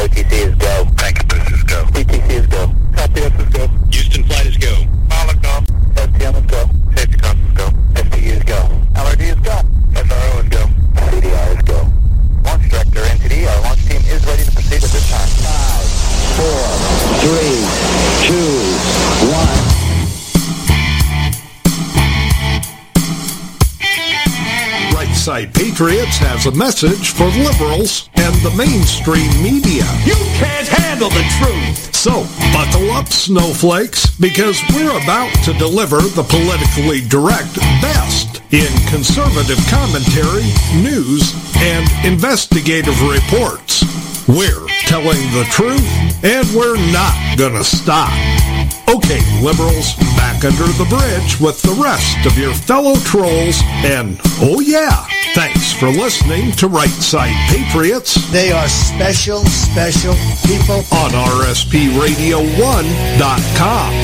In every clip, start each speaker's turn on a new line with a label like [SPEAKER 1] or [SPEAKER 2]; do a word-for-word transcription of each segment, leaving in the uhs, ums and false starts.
[SPEAKER 1] O T C is go.
[SPEAKER 2] Thank you, this is go.
[SPEAKER 1] C T C is go.
[SPEAKER 2] Copy, this is go. Houston flight is go.
[SPEAKER 1] Pilot go. S T M is go.
[SPEAKER 2] Safety comms is go.
[SPEAKER 1] S T U is go. L R D is go.
[SPEAKER 2] S R O is go.
[SPEAKER 1] C D R is go. Launch director N T D, our launch team is ready to proceed at this time. Five, four, three, two, one.
[SPEAKER 3] Right Side Patriots has a message for liberals and the mainstream media.
[SPEAKER 4] You can't handle the truth!
[SPEAKER 3] So, buckle up, snowflakes, because we're about to deliver the politically direct best in conservative commentary, news, and investigative reports. We're telling the truth, and we're not gonna stop. Okay, liberals, back under the bridge with the rest of your fellow trolls, and oh yeah, thanks for listening to Right Side Patriots.
[SPEAKER 5] They are special, special people.
[SPEAKER 3] On R S P radio one dot com.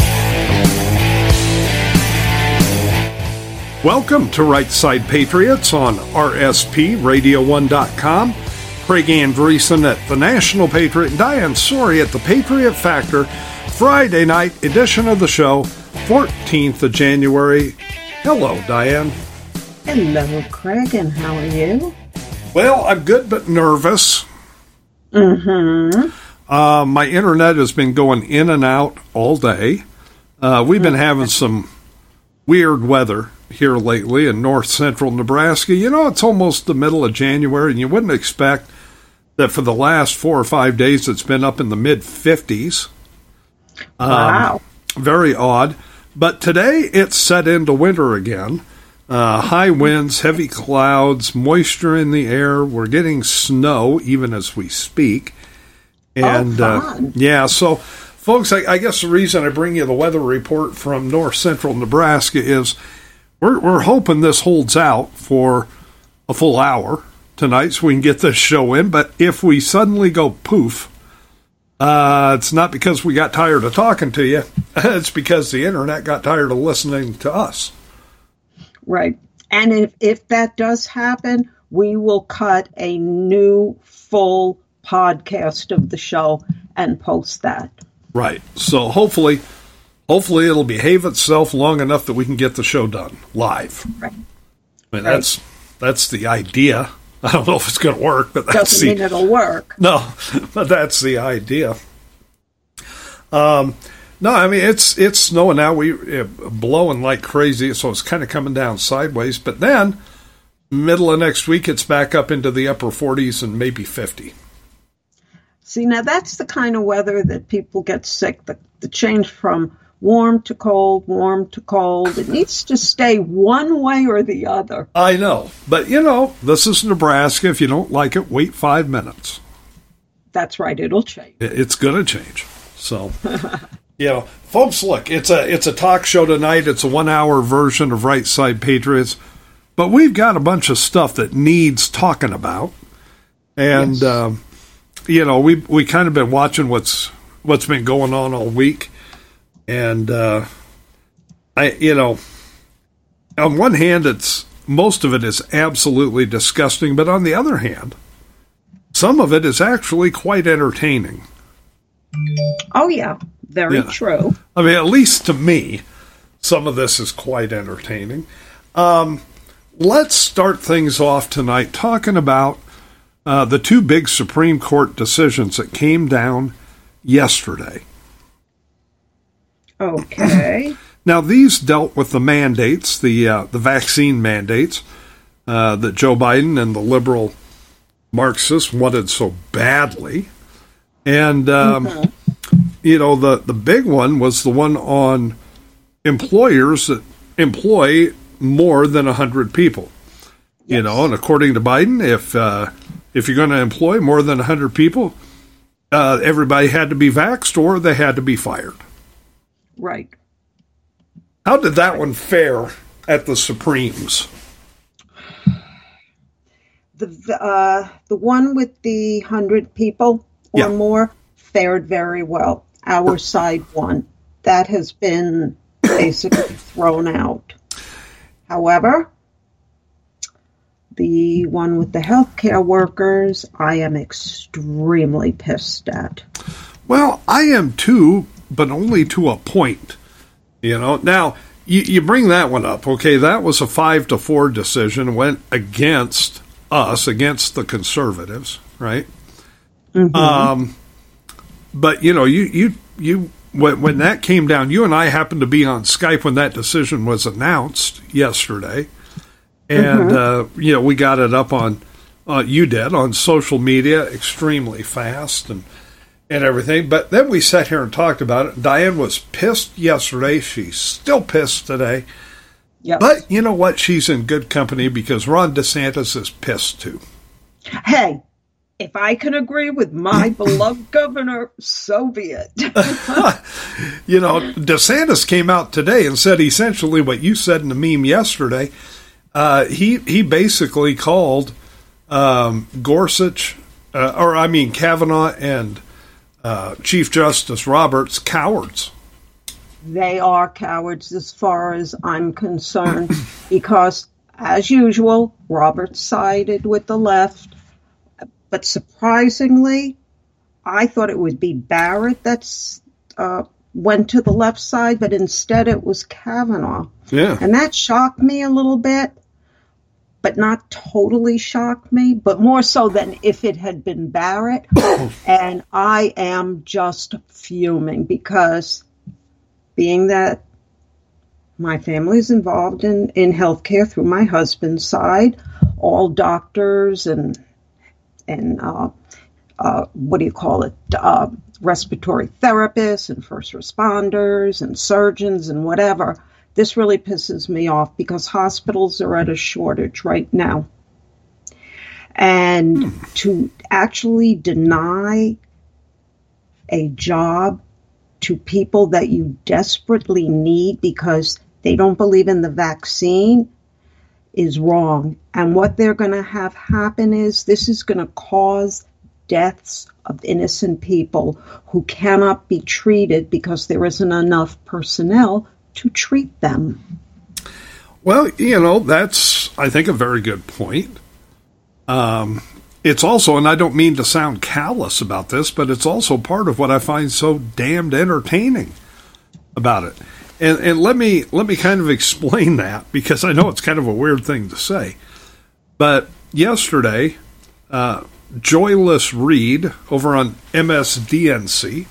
[SPEAKER 3] Welcome to Right Side Patriots on R S P radio one dot com. Craig Andreessen at the National Patriot, and Diane Sori at the Patriot Factor. Friday night edition of the show, fourteenth of January. Hello, Diane.
[SPEAKER 6] Hello, Craig, and how are you?
[SPEAKER 3] Well, I'm good but nervous.
[SPEAKER 6] Mm-hmm.
[SPEAKER 3] Uh, my internet has been going in and out all day. Uh, we've been having some weird weather here lately in north central Nebraska. You know, it's almost the middle of January, and you wouldn't expect that for the last four or five days it's been up in the mid-fifties. Um,
[SPEAKER 6] Wow.
[SPEAKER 3] Very odd. But today it's set into winter again. Uh, high winds, heavy clouds, moisture in the air. We're getting snow even as we speak. And
[SPEAKER 6] oh, fun.
[SPEAKER 3] uh, yeah, so folks, I, I guess the reason I bring you the weather report from north central Nebraska is we're, we're hoping this holds out for a full hour tonight so we can get this show in. But if we suddenly go poof, Uh, it's not because we got tired of talking to you. It's because the internet got tired of listening to us.
[SPEAKER 6] Right. And if, if that does happen, we will cut a new full podcast of the show and post that.
[SPEAKER 3] Right. So hopefully, hopefully it'll behave itself long enough that we can get the show done live.
[SPEAKER 6] Right.
[SPEAKER 3] I mean, that's, that's the idea. I don't know if it's going to work, but that's
[SPEAKER 6] Doesn't
[SPEAKER 3] the,
[SPEAKER 6] mean it'll work.
[SPEAKER 3] No, but that's the idea. Um, no, I mean, it's it's snowing now. We it, blowing like crazy, so it's kind of coming down sideways. But then, middle of next week, it's back up into the upper forties and maybe fifty.
[SPEAKER 6] See, now that's the kind of weather that people get sick, the, the change from warm to cold, warm to cold. It needs to stay one way or the other.
[SPEAKER 3] I know. But, you know, this is Nebraska. If you don't like it, wait five minutes.
[SPEAKER 6] That's right. It'll change.
[SPEAKER 3] It's going to change. So, you know, folks, look, it's a it's a talk show tonight. It's a one-hour version of Right Side Patriots. But we've got a bunch of stuff that needs talking about. And,
[SPEAKER 6] yes.
[SPEAKER 3] um, you know, we we kind of been watching what's what's been going on all week. And, uh, I, you know, on one hand, it's most of it is absolutely disgusting. But on the other hand, some of it is actually quite entertaining.
[SPEAKER 6] Oh, yeah. Very
[SPEAKER 3] Yeah.
[SPEAKER 6] true.
[SPEAKER 3] I mean, at least to me, some of this is quite entertaining. Um, let's start things off tonight talking about uh, the two big Supreme Court decisions that came down yesterday.
[SPEAKER 6] Okay.
[SPEAKER 3] Now, these dealt with the mandates, the uh, the vaccine mandates uh, that Joe Biden and the liberal Marxists wanted so badly. And, um, mm-hmm. you know, the, the big one was the one on employers that employ more than one hundred people. Yes. You know, and according to Biden, if uh, if you're going to employ more than one hundred people, uh, everybody had to be vaxxed or they had to be fired.
[SPEAKER 6] Right.
[SPEAKER 3] How did that one fare at the Supremes?
[SPEAKER 6] The uh, the one with the hundred people or
[SPEAKER 3] yeah.
[SPEAKER 6] more fared very well. Our side won. That has been basically thrown out. However, the one with the healthcare workers, I am extremely pissed at.
[SPEAKER 3] Well, I am too, but only to a point. You know, now you, you bring that one up. Okay, that was a five to four decision, went against us, against the conservatives, right? Mm-hmm. Um, but you know, you you you when when that came down, you and I happened to be on Skype when that decision was announced yesterday, and mm-hmm. uh, you know, we got it up on uh, you did on social media extremely fast and and everything. But then we sat here and talked about it. Diane was pissed yesterday. She's still pissed today.
[SPEAKER 6] Yep.
[SPEAKER 3] But you know what? She's in good company because Ron DeSantis is pissed too.
[SPEAKER 6] Hey. If I can agree with my beloved governor, so be it.
[SPEAKER 3] You know, DeSantis came out today and said essentially what you said in the meme yesterday. Uh, he he basically called um, Gorsuch, uh, or I mean Kavanaugh and uh, Chief Justice Roberts cowards.
[SPEAKER 6] They are cowards as far as I'm concerned because, as usual, Roberts sided with the left. But surprisingly, I thought it would be Barrett that's uh, went to the left side, but instead it was Kavanaugh.
[SPEAKER 3] Yeah.
[SPEAKER 6] And that shocked me a little bit, but not totally shocked me, but more so than if it had been Barrett. And I am just fuming because being that my family is involved in, in healthcare through my husband's side, all doctors and and uh, uh, what do you call it, uh, respiratory therapists and first responders and surgeons and whatever. This really pisses me off because hospitals are at a shortage right now. And hmm. to actually deny a job to people that you desperately need because they don't believe in the vaccine is wrong. And what they're going to have happen is this is going to cause deaths of innocent people who cannot be treated because there isn't enough personnel to treat them.
[SPEAKER 3] Well, you know, that's, I think, a very good point. Um, it's also, and I don't mean to sound callous about this, but it's also part of what I find so damned entertaining about it. And, and let me let me kind of explain that because I know it's kind of a weird thing to say. But yesterday, uh, Joyless Reed over on M S D N C,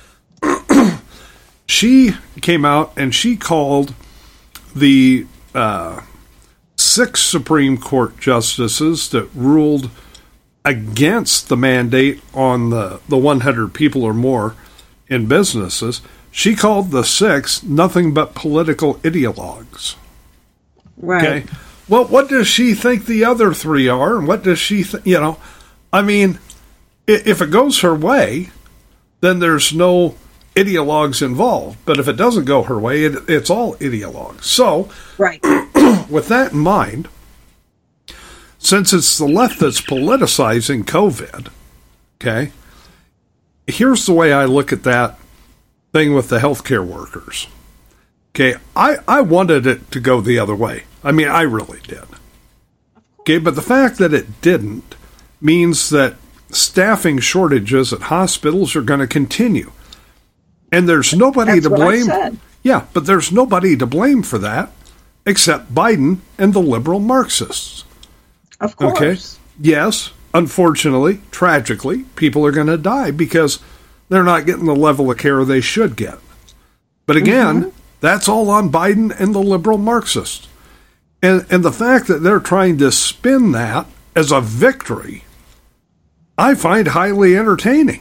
[SPEAKER 3] she came out and she called the uh, six Supreme Court justices that ruled against the mandate on the, the one hundred people or more in businesses. She called the six nothing but political ideologues.
[SPEAKER 6] Right.
[SPEAKER 3] Okay. Well, what does she think the other three are? And what does she think? You know, I mean, if it goes her way, then there's no ideologues involved. But if it doesn't go her way, it, it's all ideologues. So,
[SPEAKER 6] right.
[SPEAKER 3] With that in mind, since it's the left that's politicizing COVID, okay, here's the way I look at that thing with the healthcare workers. Okay, I, I wanted it to go the other way. I mean, I really did. Okay, but the fact that it didn't means that staffing shortages at hospitals are going to continue. And there's nobody
[SPEAKER 6] That's
[SPEAKER 3] to
[SPEAKER 6] what
[SPEAKER 3] blame.
[SPEAKER 6] I said.
[SPEAKER 3] Yeah, but there's nobody to blame for that except Biden and the liberal Marxists.
[SPEAKER 6] Of course.
[SPEAKER 3] Okay? Yes, unfortunately, tragically, people are going to die because they're not getting the level of care they should get. But again, mm-hmm. that's all on Biden and the liberal Marxists. And, and the fact that they're trying to spin that as a victory, I find highly entertaining.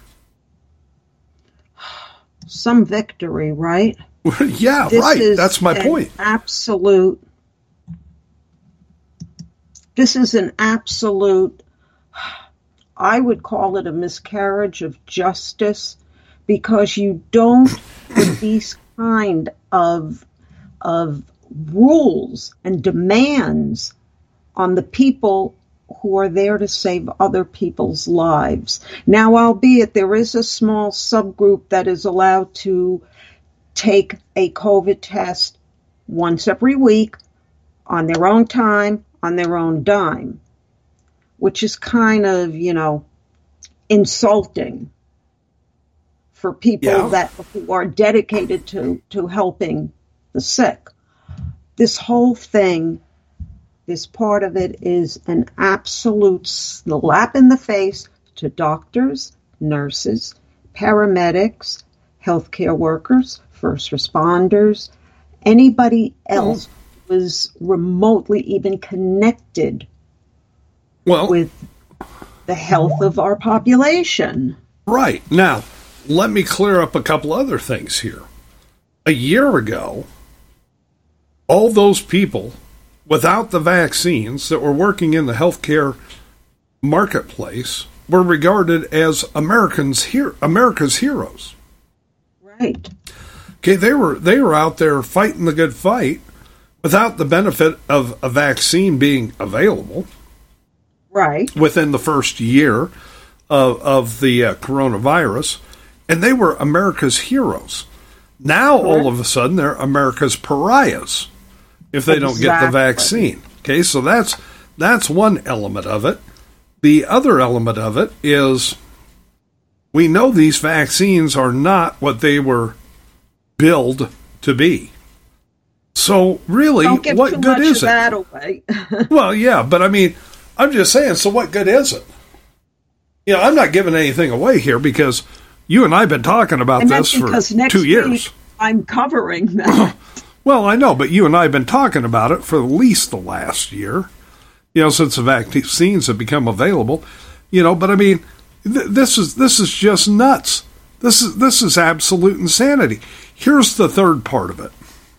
[SPEAKER 6] Some victory, right?
[SPEAKER 3] Yeah,
[SPEAKER 6] this
[SPEAKER 3] right. That's my point.
[SPEAKER 6] Absolute. This is an absolute, I would call it a miscarriage of justice because you don't put these kind of of rules and demands on the people who are there to save other people's lives. Now, albeit there is a small subgroup that is allowed to take a COVID test once every week on their own time, on their own dime, which is kind of, you know, insulting for people
[SPEAKER 3] Yeah.
[SPEAKER 6] that who are dedicated to, to helping the sick. This whole thing, this part of it is an absolute slap in the face to doctors, nurses, paramedics, healthcare workers, first responders, anybody else who was remotely even connected
[SPEAKER 3] Well,
[SPEAKER 6] with the health of our population.
[SPEAKER 3] right. Now, let me clear up a couple other things here. A year ago, all those people without the vaccines that were working in the healthcare marketplace were regarded as Americans here, America's heroes.
[SPEAKER 6] Right.
[SPEAKER 3] Okay, they were they were out there fighting the good fight without the benefit of a vaccine being available
[SPEAKER 6] Right.
[SPEAKER 3] within the first year of of the uh, coronavirus, and they were America's heroes. Now, all of a sudden, they're America's pariahs if they don't get the
[SPEAKER 6] Exactly.
[SPEAKER 3] vaccine. Okay, so that's that's one element of it. The other element of it is we know these vaccines are not what they were billed to be. So really,
[SPEAKER 6] Don't give
[SPEAKER 3] what
[SPEAKER 6] too
[SPEAKER 3] good
[SPEAKER 6] much
[SPEAKER 3] is
[SPEAKER 6] of
[SPEAKER 3] it?
[SPEAKER 6] that away.
[SPEAKER 3] Well, yeah, but I mean, I'm just saying, so what good is it? You know, I'm not giving anything away here because you and I have been talking about
[SPEAKER 6] And
[SPEAKER 3] this
[SPEAKER 6] that's
[SPEAKER 3] for
[SPEAKER 6] because next
[SPEAKER 3] two years.
[SPEAKER 6] week I'm covering that.
[SPEAKER 3] Well, I know, but you and I have been talking about it for at least the last year, you know, since the vaccines have become available, you know, but I mean, th- this is this is just nuts. This is this is absolute insanity. Here's the third part of it.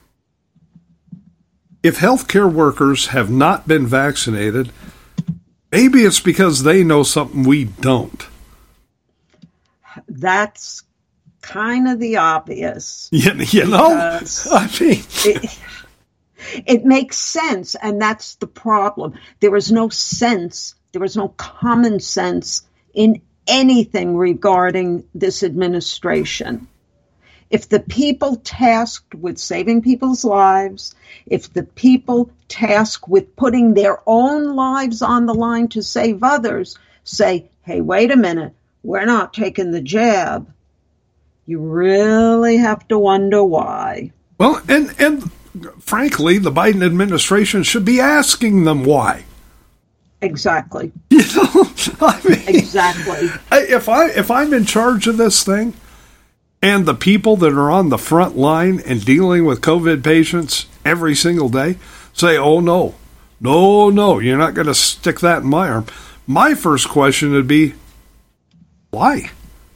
[SPEAKER 3] If healthcare workers have not been vaccinated, maybe it's because they know something we don't.
[SPEAKER 6] That's kind of the obvious.
[SPEAKER 3] You, you know?
[SPEAKER 6] Because-
[SPEAKER 3] I mean,
[SPEAKER 6] It, it makes sense, and that's the problem. There is no sense, there is no common sense in anything regarding this administration. If the people tasked with saving people's lives, if the people tasked with putting their own lives on the line to save others say, hey, wait a minute, we're not taking the jab, you really have to wonder why.
[SPEAKER 3] well, and, and frankly, the Biden administration should be asking them why.
[SPEAKER 6] Exactly.
[SPEAKER 3] You know, I mean,
[SPEAKER 6] Exactly.
[SPEAKER 3] I- if I if I'm in charge of this thing, and the people that are on the front line and dealing with COVID patients every single day say, "Oh no, no, no, you're not going to stick that in my arm," my first question would be, why?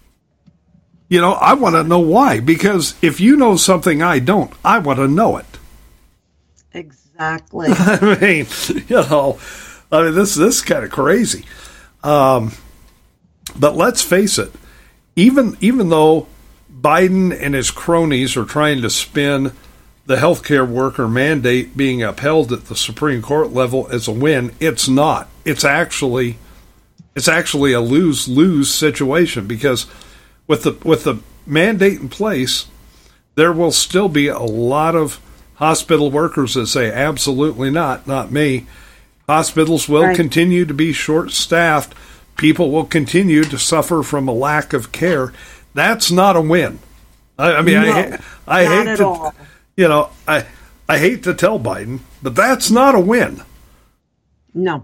[SPEAKER 3] You know, I want to know why, because if you know something I don't, I want to know it.
[SPEAKER 6] Exactly.
[SPEAKER 3] I mean, you know, I mean, this this is kind of crazy. Um, but let's face it, even even though Biden and his cronies are trying to spin the healthcare worker mandate being upheld at the Supreme Court level as a win, it's not. It's actually it's actually a lose-lose situation, because with the with the mandate in place, there will still be a lot of hospital workers that say, absolutely not, not me. Hospitals will
[SPEAKER 6] Right.
[SPEAKER 3] continue to be short-staffed. People will continue to suffer from a lack of care. That's not a win. I, I mean,
[SPEAKER 6] No,
[SPEAKER 3] I, I
[SPEAKER 6] not
[SPEAKER 3] hate
[SPEAKER 6] at
[SPEAKER 3] to,
[SPEAKER 6] all.
[SPEAKER 3] you know, I, I hate to tell Biden, but that's not a win.
[SPEAKER 6] No,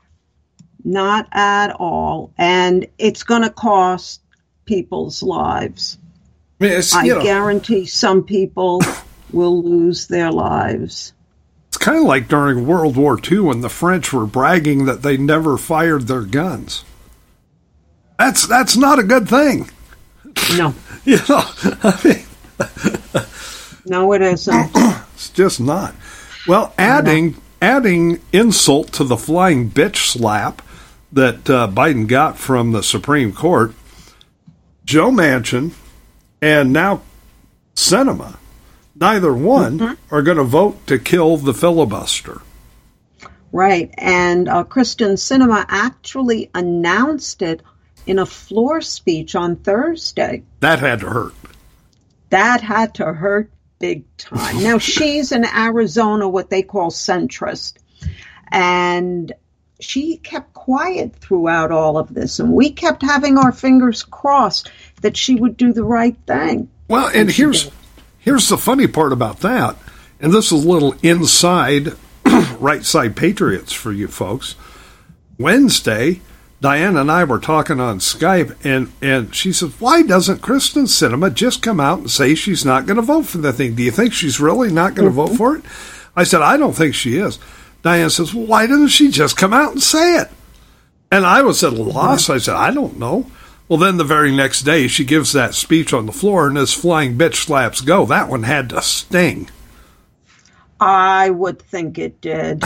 [SPEAKER 6] not at all. And it's going to cost people's lives.
[SPEAKER 3] I mean, it's,
[SPEAKER 6] I
[SPEAKER 3] you know,
[SPEAKER 6] guarantee some people will lose their lives.
[SPEAKER 3] it's kind of like during World War Two when the French were bragging that they never fired their guns. That's that's not a good thing.
[SPEAKER 6] No,
[SPEAKER 3] You know, I mean,
[SPEAKER 6] no, it isn't.
[SPEAKER 3] it's just not. Well, adding adding insult to the flying bitch slap that uh, Biden got from the Supreme Court, Joe Manchin and now Sinema, neither one
[SPEAKER 6] Mm-hmm.
[SPEAKER 3] are going to vote to kill the filibuster.
[SPEAKER 6] Right. And uh, Kristen Sinema actually announced it in a floor speech on Thursday.
[SPEAKER 3] That had to hurt.
[SPEAKER 6] That had to hurt big time. Now, she's in Arizona, what they call centrist. And she kept quiet throughout all of this, and we kept having our fingers crossed that she would do the right thing.
[SPEAKER 3] Well, and, and here's here's the funny part about that, and this is a little inside right side Patriots for you folks. Wednesday, Diane and I were talking on Skype, and, and she said, why doesn't Kristen Sinema just come out and say she's not going to vote for the thing? Do you think she's really not going to mm-hmm. vote for it? I said, I don't think she is. Diane says, well, why doesn't she just come out and say it? And I was at a loss. I said, I don't know. Well, then the very next day, she gives that speech on the floor, and as flying bitch slaps go, that one had to sting.
[SPEAKER 6] I would think it did.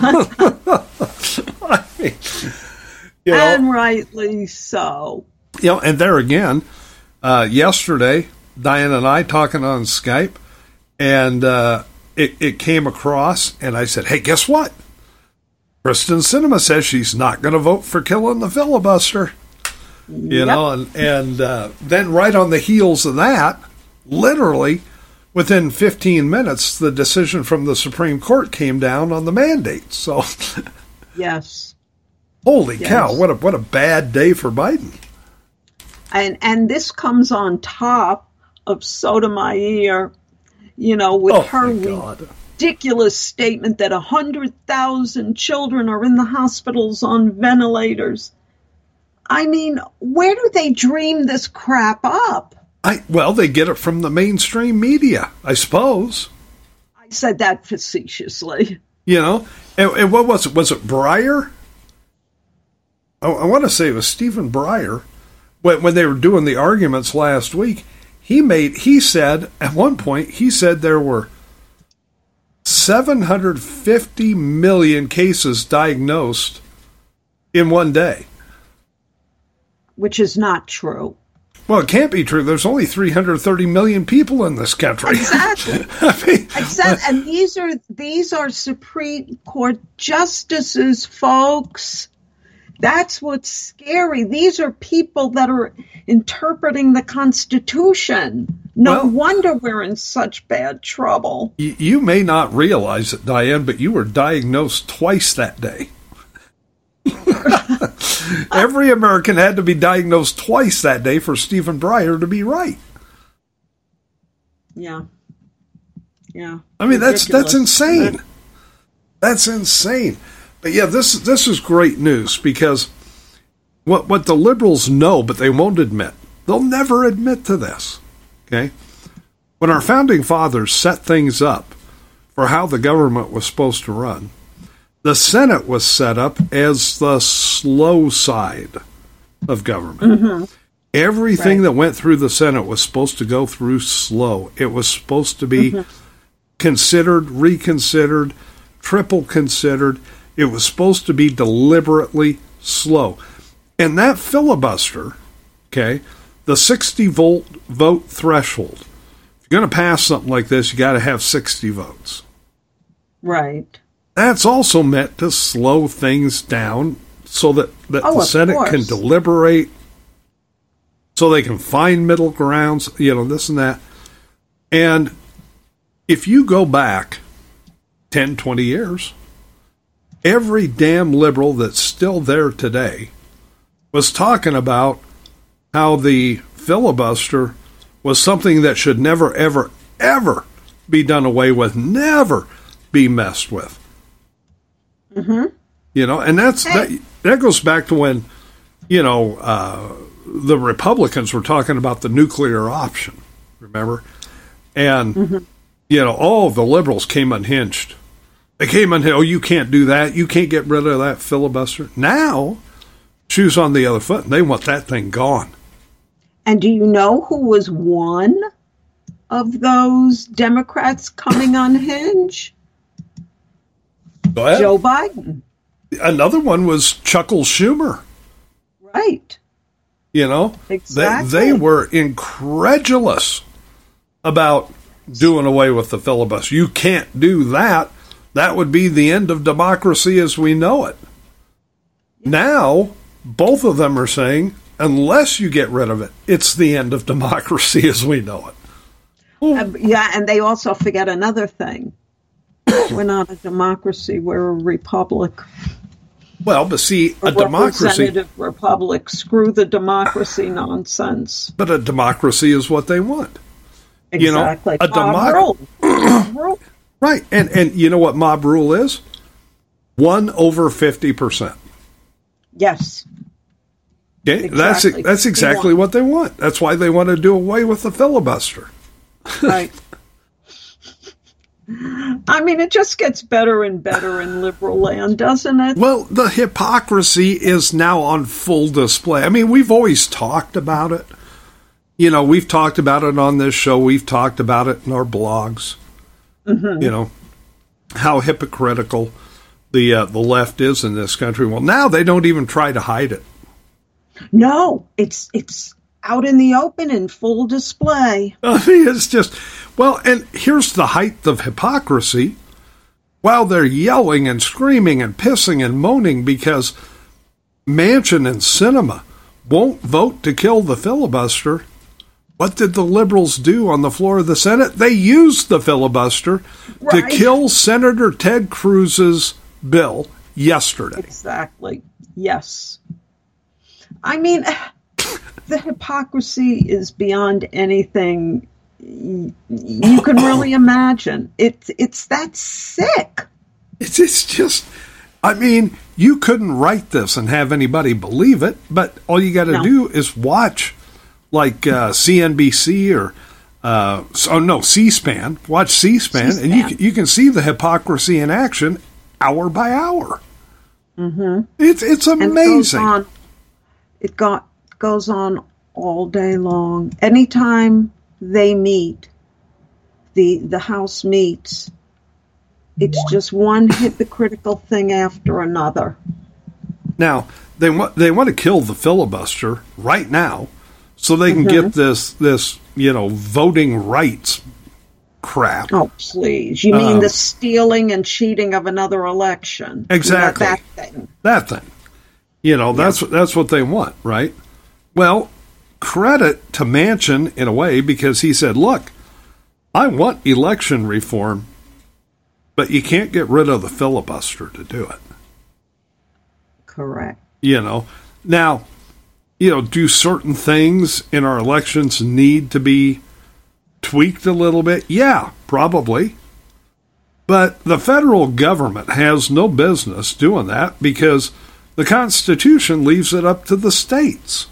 [SPEAKER 3] I mean, you know,
[SPEAKER 6] and rightly so.
[SPEAKER 3] You know, and there again, uh, yesterday, Diane and I talking on Skype, and uh, it, it came across, and I said, hey, guess what? Kristen Sinema says she's not going to vote for killing the filibuster. You
[SPEAKER 6] yep.
[SPEAKER 3] know, and, and uh, then right on the heels of that, literally within fifteen minutes, the decision from the Supreme Court came down on the mandate. So,
[SPEAKER 6] yes.
[SPEAKER 3] Holy
[SPEAKER 6] yes.
[SPEAKER 3] cow, what a what a bad day for Biden.
[SPEAKER 6] And and this comes on top of Sotomayor, you know, with
[SPEAKER 3] oh,
[SPEAKER 6] her ridiculous statement that one hundred thousand children are in the hospitals on ventilators. I mean, where do they dream this crap up?
[SPEAKER 3] I Well, they get it from the mainstream media, I suppose.
[SPEAKER 6] I said that facetiously.
[SPEAKER 3] You know, and, and what was it? Was it Breyer? I, I want to say it was Stephen Breyer. When, when they were doing the arguments last week, he made he said at one point he said there were seven hundred fifty million cases diagnosed in one day.
[SPEAKER 6] Which is not true.
[SPEAKER 3] Well, it can't be true. There's only three hundred thirty million people in this country.
[SPEAKER 6] Exactly.
[SPEAKER 3] I mean,
[SPEAKER 6] exactly. And these are these are Supreme Court justices, folks. That's what's scary. These are people that are interpreting the Constitution. No
[SPEAKER 3] well,
[SPEAKER 6] wonder we're in such bad trouble.
[SPEAKER 3] You, you may not realize it, Diane, but you were diagnosed twice that day. Every American had to be diagnosed twice that day for Stephen Breyer to be right.
[SPEAKER 6] Yeah. Yeah.
[SPEAKER 3] I mean,
[SPEAKER 6] Ridiculous.
[SPEAKER 3] that's that's insane. That's insane. But yeah, this this is great news because what what the liberals know, but they won't admit. They'll never admit to this. Okay? When our founding fathers set things up for how the government was supposed to run, the Senate was set up as the slow side of government. Mm-hmm. Everything right. that went through the Senate was supposed to go through slow. It was supposed to be mm-hmm. considered, reconsidered, triple considered. It was supposed to be deliberately slow. And that filibuster, okay, the sixty vote vote threshold, if you're going to pass something like this, you got to have sixty votes.
[SPEAKER 6] Right.
[SPEAKER 3] That's also meant to slow things down so that, that
[SPEAKER 6] oh,
[SPEAKER 3] the Senate
[SPEAKER 6] course.
[SPEAKER 3] can deliberate, so they can find middle grounds, you know, this and that. And if you go back ten, twenty years, every damn liberal that's still there today was talking about how the filibuster was something that should never, ever, ever be done away with, never be messed with.
[SPEAKER 6] Mm-hmm.
[SPEAKER 3] You know, and that's
[SPEAKER 6] hey.
[SPEAKER 3] that, that goes back to when, you know, uh, the Republicans were talking about the nuclear option, remember? And, mm-hmm. you know, all the liberals came unhinged. They came unhinged. Oh, you can't do that. You can't get rid of that filibuster. Now, shoes on the other foot, and they want that thing gone.
[SPEAKER 6] And do you know who was one of those Democrats coming unhinged?
[SPEAKER 3] Go ahead.
[SPEAKER 6] Joe Biden.
[SPEAKER 3] Another one was Chuckle Schumer.
[SPEAKER 6] Right.
[SPEAKER 3] You know,
[SPEAKER 6] exactly.
[SPEAKER 3] they, they were incredulous about doing away with the filibuster. You can't do that. That would be the end of democracy as we know it. Yeah. Now, both of them are saying, unless you get rid of it, it's the end of democracy as we know it.
[SPEAKER 6] Uh, yeah, and they also forget another thing. We're not a democracy. We're a republic.
[SPEAKER 3] Well, but see, a,
[SPEAKER 6] A
[SPEAKER 3] democracy,
[SPEAKER 6] representative republic. Screw the democracy nonsense.
[SPEAKER 3] but a democracy is what they want. You know,
[SPEAKER 6] Exactly.
[SPEAKER 3] a
[SPEAKER 6] Mob
[SPEAKER 3] democ-
[SPEAKER 6] rule. Mob rule.
[SPEAKER 3] Right. And, and you know what mob rule is? One over fifty percent.
[SPEAKER 6] Yes.
[SPEAKER 3] Okay,
[SPEAKER 6] Exactly.
[SPEAKER 3] that's that's exactly what they want. That's why they want to do away with the filibuster.
[SPEAKER 6] Right. I mean, it just gets better and better in liberal land, doesn't it?
[SPEAKER 3] Well, the hypocrisy is now on full display. I mean, we've always talked about it. You know, we've talked about it on this show. We've talked about it in our blogs. Mm-hmm. You know, how hypocritical the uh, the left is in this country. Well, now they don't even try to hide it.
[SPEAKER 6] No, it's it's out in the open in full display.
[SPEAKER 3] I mean, it's just, well, and here's the height of hypocrisy. While they're yelling and screaming and pissing and moaning because Manchin and Sinema won't vote to kill the filibuster, what did the liberals do on the floor of the Senate? They used the filibuster
[SPEAKER 6] Right.
[SPEAKER 3] to kill Senator Ted Cruz's bill yesterday.
[SPEAKER 6] Exactly. Yes. I mean, the hypocrisy is beyond anything y- you can really imagine. It's it's that sick.
[SPEAKER 3] It's, it's just, I mean, you couldn't write this and have anybody believe it, but all you got to
[SPEAKER 6] No.
[SPEAKER 3] do is watch, like uh, C N B C or, uh, oh no, C-SPAN. Watch C-SPAN, and you,
[SPEAKER 6] C-SPAN.
[SPEAKER 3] can- you can see the hypocrisy in action hour by hour. Mm-hmm. It's, it's
[SPEAKER 6] And it goes
[SPEAKER 3] amazing.
[SPEAKER 6] on. It got goes on all day long. Anytime they meet, the the House meets, it's just one hypocritical thing after another.
[SPEAKER 3] Now, they want they want to kill the filibuster right now so they can
[SPEAKER 6] Mm-hmm.
[SPEAKER 3] get this, this, you know, voting rights crap.
[SPEAKER 6] Oh, please. You mean the stealing and cheating of another election?
[SPEAKER 3] Exactly.
[SPEAKER 6] That, that thing.
[SPEAKER 3] That thing. You know, that's that's what they want, right? Well, credit to Manchin in a way because he said, look, I want election reform, but you can't get rid of the filibuster to do it.
[SPEAKER 6] Correct.
[SPEAKER 3] You know, now, you know, do certain things in our elections need to be tweaked a little bit? Yeah, probably. But the federal government has no business doing that because the Constitution leaves it up to the states.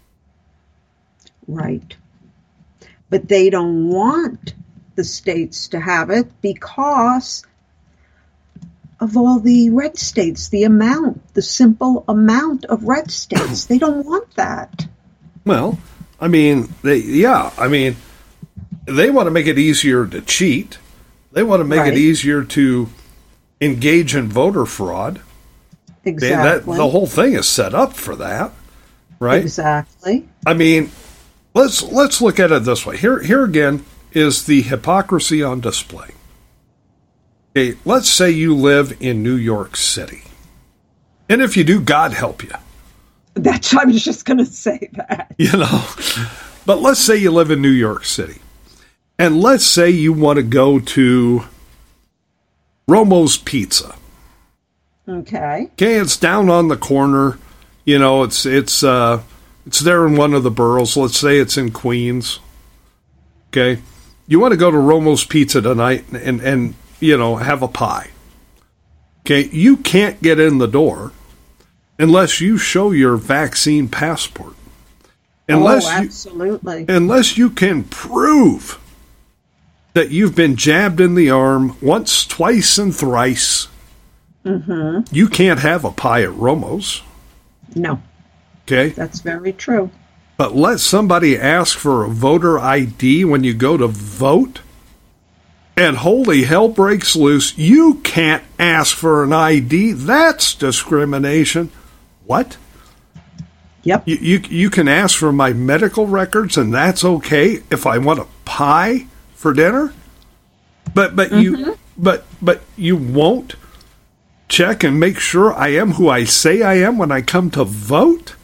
[SPEAKER 6] Right. But they don't want the states to have it because of all the red states, the amount, the simple amount of red states. They don't want that.
[SPEAKER 3] Well, I mean, they, yeah, I mean, they want to make it easier to cheat. They want to make
[SPEAKER 6] Right.
[SPEAKER 3] it easier to engage in voter fraud.
[SPEAKER 6] Exactly.
[SPEAKER 3] That, the whole thing is set up for that, right?
[SPEAKER 6] Exactly.
[SPEAKER 3] I mean, let's let's look at it this way. Here here again is the hypocrisy on display. Okay, let's say you live in New York City. And if you do, God help you.
[SPEAKER 6] That's I was just going to say that.
[SPEAKER 3] You know. But let's say you live in New York City. And let's say you want to go to Romo's Pizza.
[SPEAKER 6] Okay.
[SPEAKER 3] Okay, it's down on the corner. You know, it's it's uh it's there in one of the boroughs. Let's say it's in Queens. Okay. You want to go to Romo's Pizza tonight and, and, and you know, have a pie. Okay, you can't get in the door unless you show your vaccine passport. Unless
[SPEAKER 6] oh,
[SPEAKER 3] you
[SPEAKER 6] absolutely.
[SPEAKER 3] unless you can prove that you've been jabbed in the arm once, twice, and thrice. Mm-hmm. You can't have a pie at Romo's.
[SPEAKER 6] No,
[SPEAKER 3] Okay?
[SPEAKER 6] that's very true.
[SPEAKER 3] But let somebody ask for a voter I D when you go to vote, and holy hell breaks loose. You can't ask for an I D. That's discrimination. What?
[SPEAKER 6] Yep.
[SPEAKER 3] You, you, you can ask for my medical records, and that's okay if I want a pie for dinner? But but
[SPEAKER 6] Mm-hmm.
[SPEAKER 3] you but but you won't check and make sure I am who I say I am when I come to vote?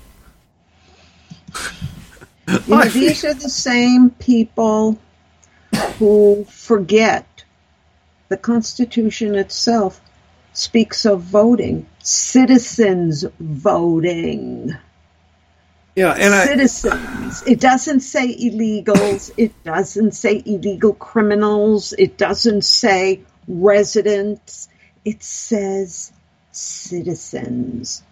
[SPEAKER 6] You know, these are the same people who forget the Constitution itself speaks of voting, citizens voting.
[SPEAKER 3] Yeah, and I,
[SPEAKER 6] Citizens. It doesn't say illegals. It doesn't say illegal criminals. It doesn't say residents. It says citizens.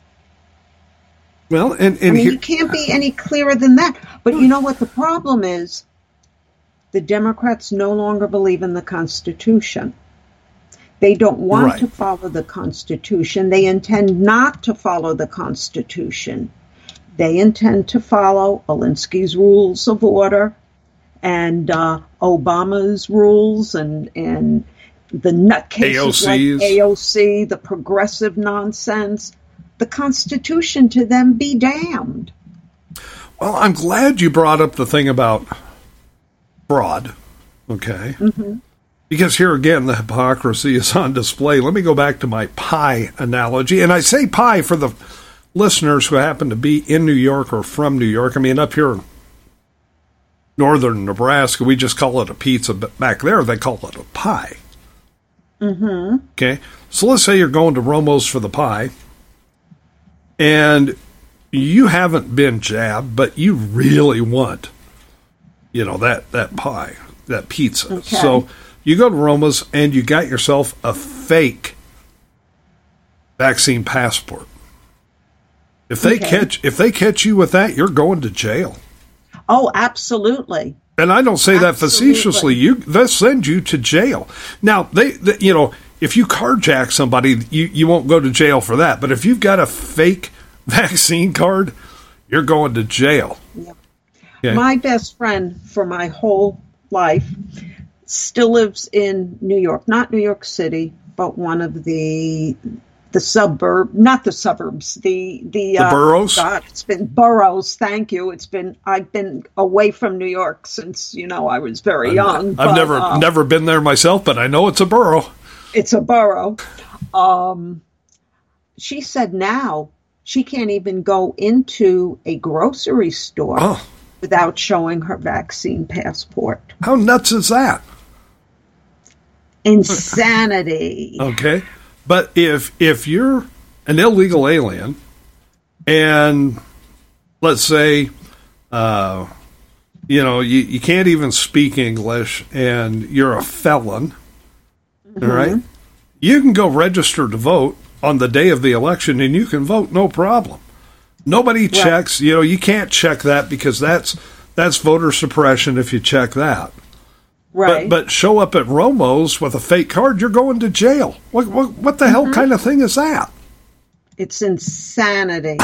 [SPEAKER 3] well, and,
[SPEAKER 6] I
[SPEAKER 3] and
[SPEAKER 6] mean,
[SPEAKER 3] here,
[SPEAKER 6] you can't be any clearer than that. But you know what the problem is? The Democrats no longer believe in the Constitution. They don't want
[SPEAKER 3] Right.
[SPEAKER 6] to follow the Constitution. They intend not to follow the Constitution. They intend to follow Alinsky's rules of order and uh, Obama's rules and, and the nutcases
[SPEAKER 3] A O Cs.
[SPEAKER 6] like A O C, the progressive nonsense. The Constitution to them be damned.
[SPEAKER 3] well, I'm glad you brought up the thing about fraud, okay?
[SPEAKER 6] Mm-hmm.
[SPEAKER 3] Because here again, the hypocrisy is on display. Let me go back to my pie analogy. And I say pie for the listeners who happen to be in New York or from New York. I mean, up here in northern Nebraska, we just call it a pizza, but back there they call it a pie.
[SPEAKER 6] Mm-hmm.
[SPEAKER 3] Okay? So let's say you're going to Romo's for the pie, and you haven't been jabbed, but you really want, you know, that, that pie, that pizza.
[SPEAKER 6] Okay.
[SPEAKER 3] So you go to Roma's and you got yourself a fake vaccine passport. If they
[SPEAKER 6] Okay.
[SPEAKER 3] catch if they catch you with that, you're going to jail.
[SPEAKER 6] Oh, absolutely.
[SPEAKER 3] And I don't say that
[SPEAKER 6] Absolutely.
[SPEAKER 3] facetiously. You they'll send you to jail. Now they, they you know if you carjack somebody, you you won't go to jail for that. But if you've got a fake vaccine card, you're going to jail.
[SPEAKER 6] Yep.
[SPEAKER 3] Okay?
[SPEAKER 6] My best friend for my whole life still lives in New York, not New York City, but one of the the suburb, not the suburbs, the the,
[SPEAKER 3] The
[SPEAKER 6] uh,
[SPEAKER 3] boroughs?
[SPEAKER 6] God, it's been boroughs. Thank you. It's been I've been away from New York since you know I was very young.
[SPEAKER 3] I've
[SPEAKER 6] but,
[SPEAKER 3] never
[SPEAKER 6] uh,
[SPEAKER 3] never been there myself, but I know it's a borough.
[SPEAKER 6] It's a borough. Um, she said now she can't even go into a grocery store
[SPEAKER 3] Oh,
[SPEAKER 6] without showing her vaccine passport.
[SPEAKER 3] how nuts is that?
[SPEAKER 6] Insanity.
[SPEAKER 3] Okay. But if if you're an illegal alien and let's say uh, you know you, you can't even speak English and you're a felon,
[SPEAKER 6] Mm-hmm.
[SPEAKER 3] all right, you can go register to vote on the day of the election and you can vote no problem. Nobody checks, you know, you can't check that because that's that's voter suppression if you check that.
[SPEAKER 6] Right.
[SPEAKER 3] But, but show up at Romo's with a fake card, you're going to jail. What what, what the hell kind of thing is that?
[SPEAKER 6] It's insanity.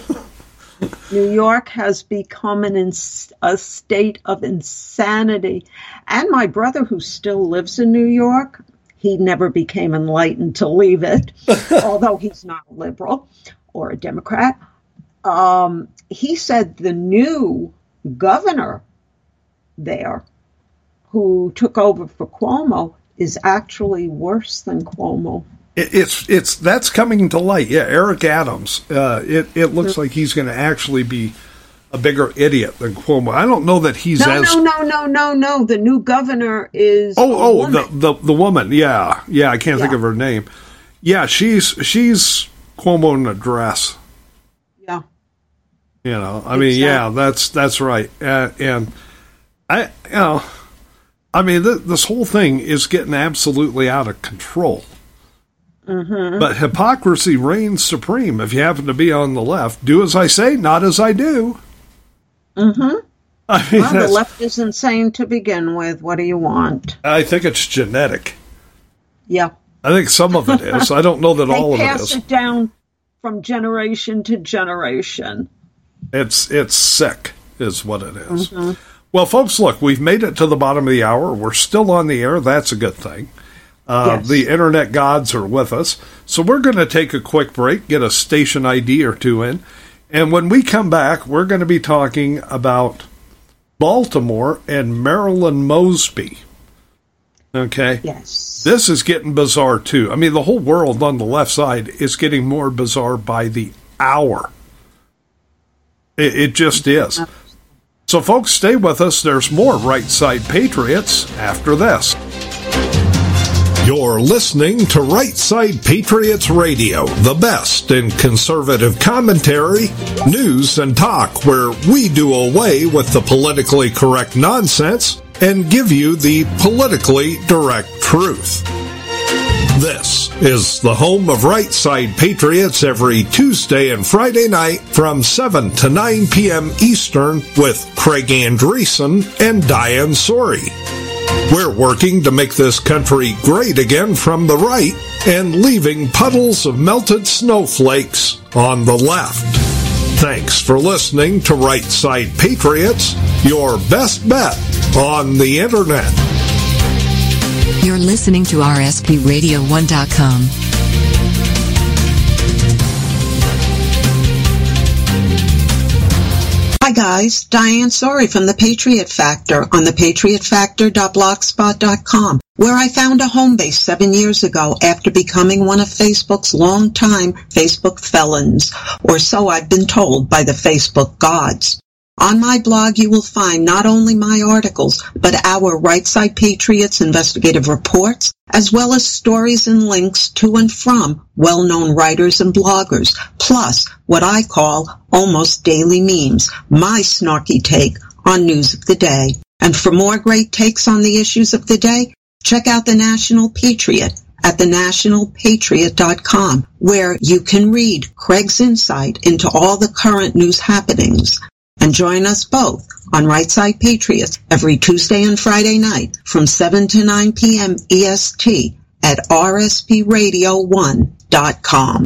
[SPEAKER 6] New York has become an ins- a state of insanity. And my brother, who still lives in New York, he never became enlightened to leave it, although he's not a liberal or a Democrat. Um, he said the new governor there, who took over for Cuomo, is actually worse than Cuomo.
[SPEAKER 3] It, it's it's that's coming to light. Yeah, Eric Adams. Uh, it it looks like he's going to actually be a bigger idiot than Cuomo. I don't know that he's
[SPEAKER 6] No,
[SPEAKER 3] as
[SPEAKER 6] no, no, no, no, no. The new governor is a
[SPEAKER 3] oh oh
[SPEAKER 6] woman.
[SPEAKER 3] the, the the woman. Yeah, yeah. I can't think
[SPEAKER 6] Yeah.
[SPEAKER 3] of her name. Yeah, she's she's Cuomo in a dress.
[SPEAKER 6] Yeah.
[SPEAKER 3] You know, I mean, yeah,
[SPEAKER 6] Exactly.
[SPEAKER 3] that's that's right. Uh, and I, you know, I mean, th- this whole thing is getting absolutely out of control.
[SPEAKER 6] Mm-hmm.
[SPEAKER 3] But hypocrisy reigns supreme. If you happen to be on the left, do as I say, not as I do.
[SPEAKER 6] Mm-hmm.
[SPEAKER 3] I mean,
[SPEAKER 6] Well, the
[SPEAKER 3] that's-
[SPEAKER 6] left is insane to begin with. What do you want?
[SPEAKER 3] I think it's genetic.
[SPEAKER 6] Yeah.
[SPEAKER 3] I think some of it is. I don't know that
[SPEAKER 6] They
[SPEAKER 3] all of it
[SPEAKER 6] pass
[SPEAKER 3] is.
[SPEAKER 6] it down from generation to generation.
[SPEAKER 3] It's it's sick, is what it is.
[SPEAKER 6] Mm-hmm.
[SPEAKER 3] Well, folks, look, we've made it to the bottom of the hour. We're still on the air. That's a good thing. Uh,
[SPEAKER 6] Yes.
[SPEAKER 3] The internet gods are with us. So we're going to take a quick break, get a station I D or two in. And when we come back, we're going to be talking about Baltimore and Marilyn Mosby. Okay?
[SPEAKER 6] Yes.
[SPEAKER 3] This is getting bizarre, too. I mean, the whole world on the left side is getting more bizarre by the hour. It, it just is. So, folks, stay with us. There's more Right Side Patriots after this. You're listening to Right Side Patriots Radio, the best in conservative commentary, news, and talk, where we do away with the politically correct nonsense and give you the politically direct truth. This is the home of Right Side Patriots every Tuesday and Friday night from seven to nine p.m. Eastern with Craig Andreessen and Diane Sori. We're working to make this country great again from the right and leaving puddles of melted snowflakes on the left. Thanks for listening to Right Side Patriots, your best bet on the Internet.
[SPEAKER 7] You're listening to R S P radio one dot com.
[SPEAKER 6] Hi guys, Diane Sori from The Patriot Factor on the patriot factor dot blogspot dot com, where I found a home base seven years ago after becoming one of Facebook's longtime Facebook felons, or so I've been told by the Facebook gods. On my blog, you will find not only my articles, but our Right Side Patriots investigative reports, as well as stories and links to and from well-known writers and bloggers, plus what I call almost daily memes, my snarky take on news of the day. And for more great takes on the issues of the day, check out The National Patriot at the national patriot dot com, where you can read Craig's insight into all the current news happenings. And join us both on Right Side Patriots every Tuesday and Friday night from seven to nine p.m. E S T at R S P radio one dot com.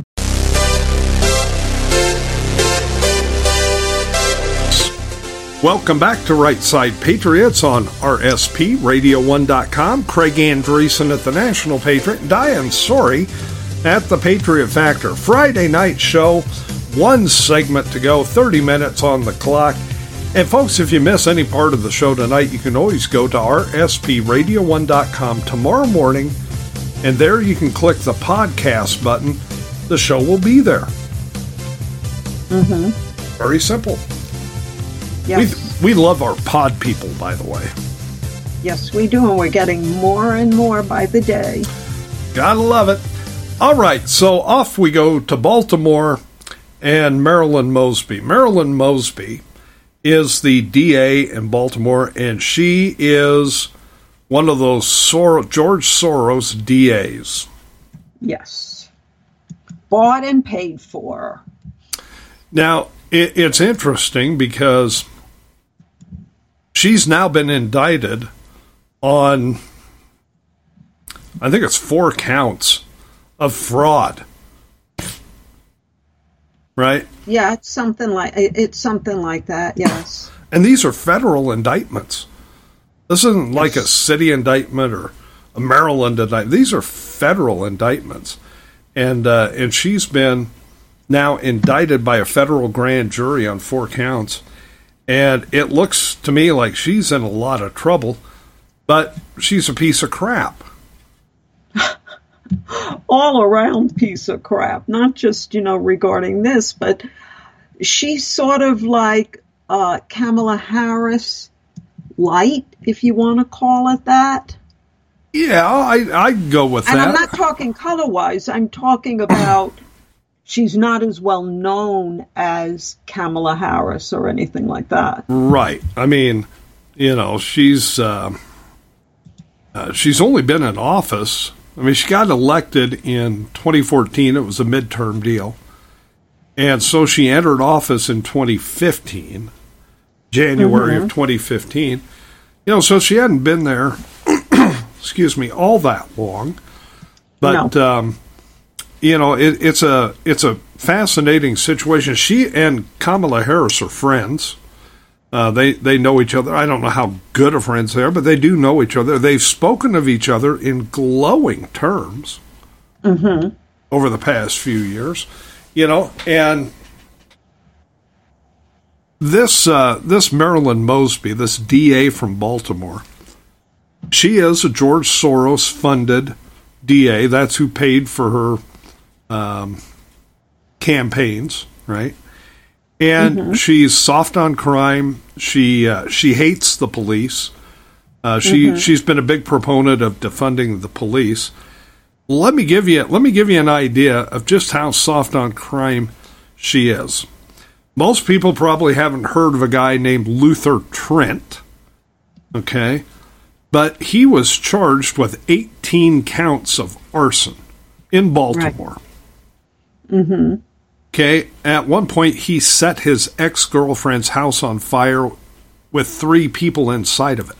[SPEAKER 3] Welcome back to Right Side Patriots on R S P radio one dot com. Craig Andreessen at the National Patriot, Diane Sori at the Patriot Factor. Friday night show. One segment to go, thirty minutes on the clock. And folks, if you miss any part of the show tonight, you can always go to R S P radio one dot com tomorrow morning, and there you can click the podcast button. The show will be there.
[SPEAKER 6] Mm-hmm.
[SPEAKER 3] Very simple.
[SPEAKER 6] Yes.
[SPEAKER 3] We, we love our pod people, by the way.
[SPEAKER 6] Yes, we do, and we're getting more and more by the day.
[SPEAKER 3] Gotta love it. All right, so off we go to Baltimore and Marilyn Mosby. Marilyn Mosby is the D A in Baltimore, and she is one of those Sor- George Soros D As.
[SPEAKER 6] Yes. Bought and paid for.
[SPEAKER 3] Now, it, it's interesting because she's now been indicted on, I think it's four counts of fraud. Right?
[SPEAKER 6] Yeah, it's something like it's something like that, yes.
[SPEAKER 3] And these are federal indictments. This isn't yes. like a city indictment or a Maryland indictment. These are federal indictments. And uh, and she's been now indicted by a federal grand jury on four counts. And it looks to me like she's in a lot of trouble, but she's a piece of crap.
[SPEAKER 6] All around piece of crap, not just, you know, regarding this, but she's sort of like uh, Kamala Harris light, if you want to call it that.
[SPEAKER 3] Yeah, I, I'd go with
[SPEAKER 6] and
[SPEAKER 3] that.
[SPEAKER 6] And I'm not talking color-wise, I'm talking about she's not as well known as Kamala Harris or anything like that.
[SPEAKER 3] Right. I mean, you know, she's uh, uh, she's only been in office. I mean, she got elected in twenty fourteen. It was a midterm deal. And so she entered office in twenty fifteen, January mm-hmm. of twenty fifteen. You know, so she hadn't been there, excuse me, all that long. But, no. um, you know, it, it's a it's a fascinating situation. She and Kamala Harris are friends. Uh, they, they know each other. I don't know how good of friends they are, but they do know each other. They've spoken of each other in glowing terms
[SPEAKER 6] mm-hmm.
[SPEAKER 3] over the past few years. You know, and this uh, this Marilyn Mosby, this D A from Baltimore, she is a George Soros-funded D A. That's who paid for her um, campaigns, right? And mm-hmm. she's soft on crime. She uh, she hates the police. Uh, she mm-hmm. she's been a big proponent of defunding the police. Let me give you let me give you an idea of just how soft on crime she is. Most people probably haven't heard of a guy named Luther Trent. Okay? But he was charged with eighteen counts of arson in Baltimore.
[SPEAKER 6] Right. Mm-hmm.
[SPEAKER 3] Okay? At one point, he set his ex-girlfriend's house on fire with three people inside of it.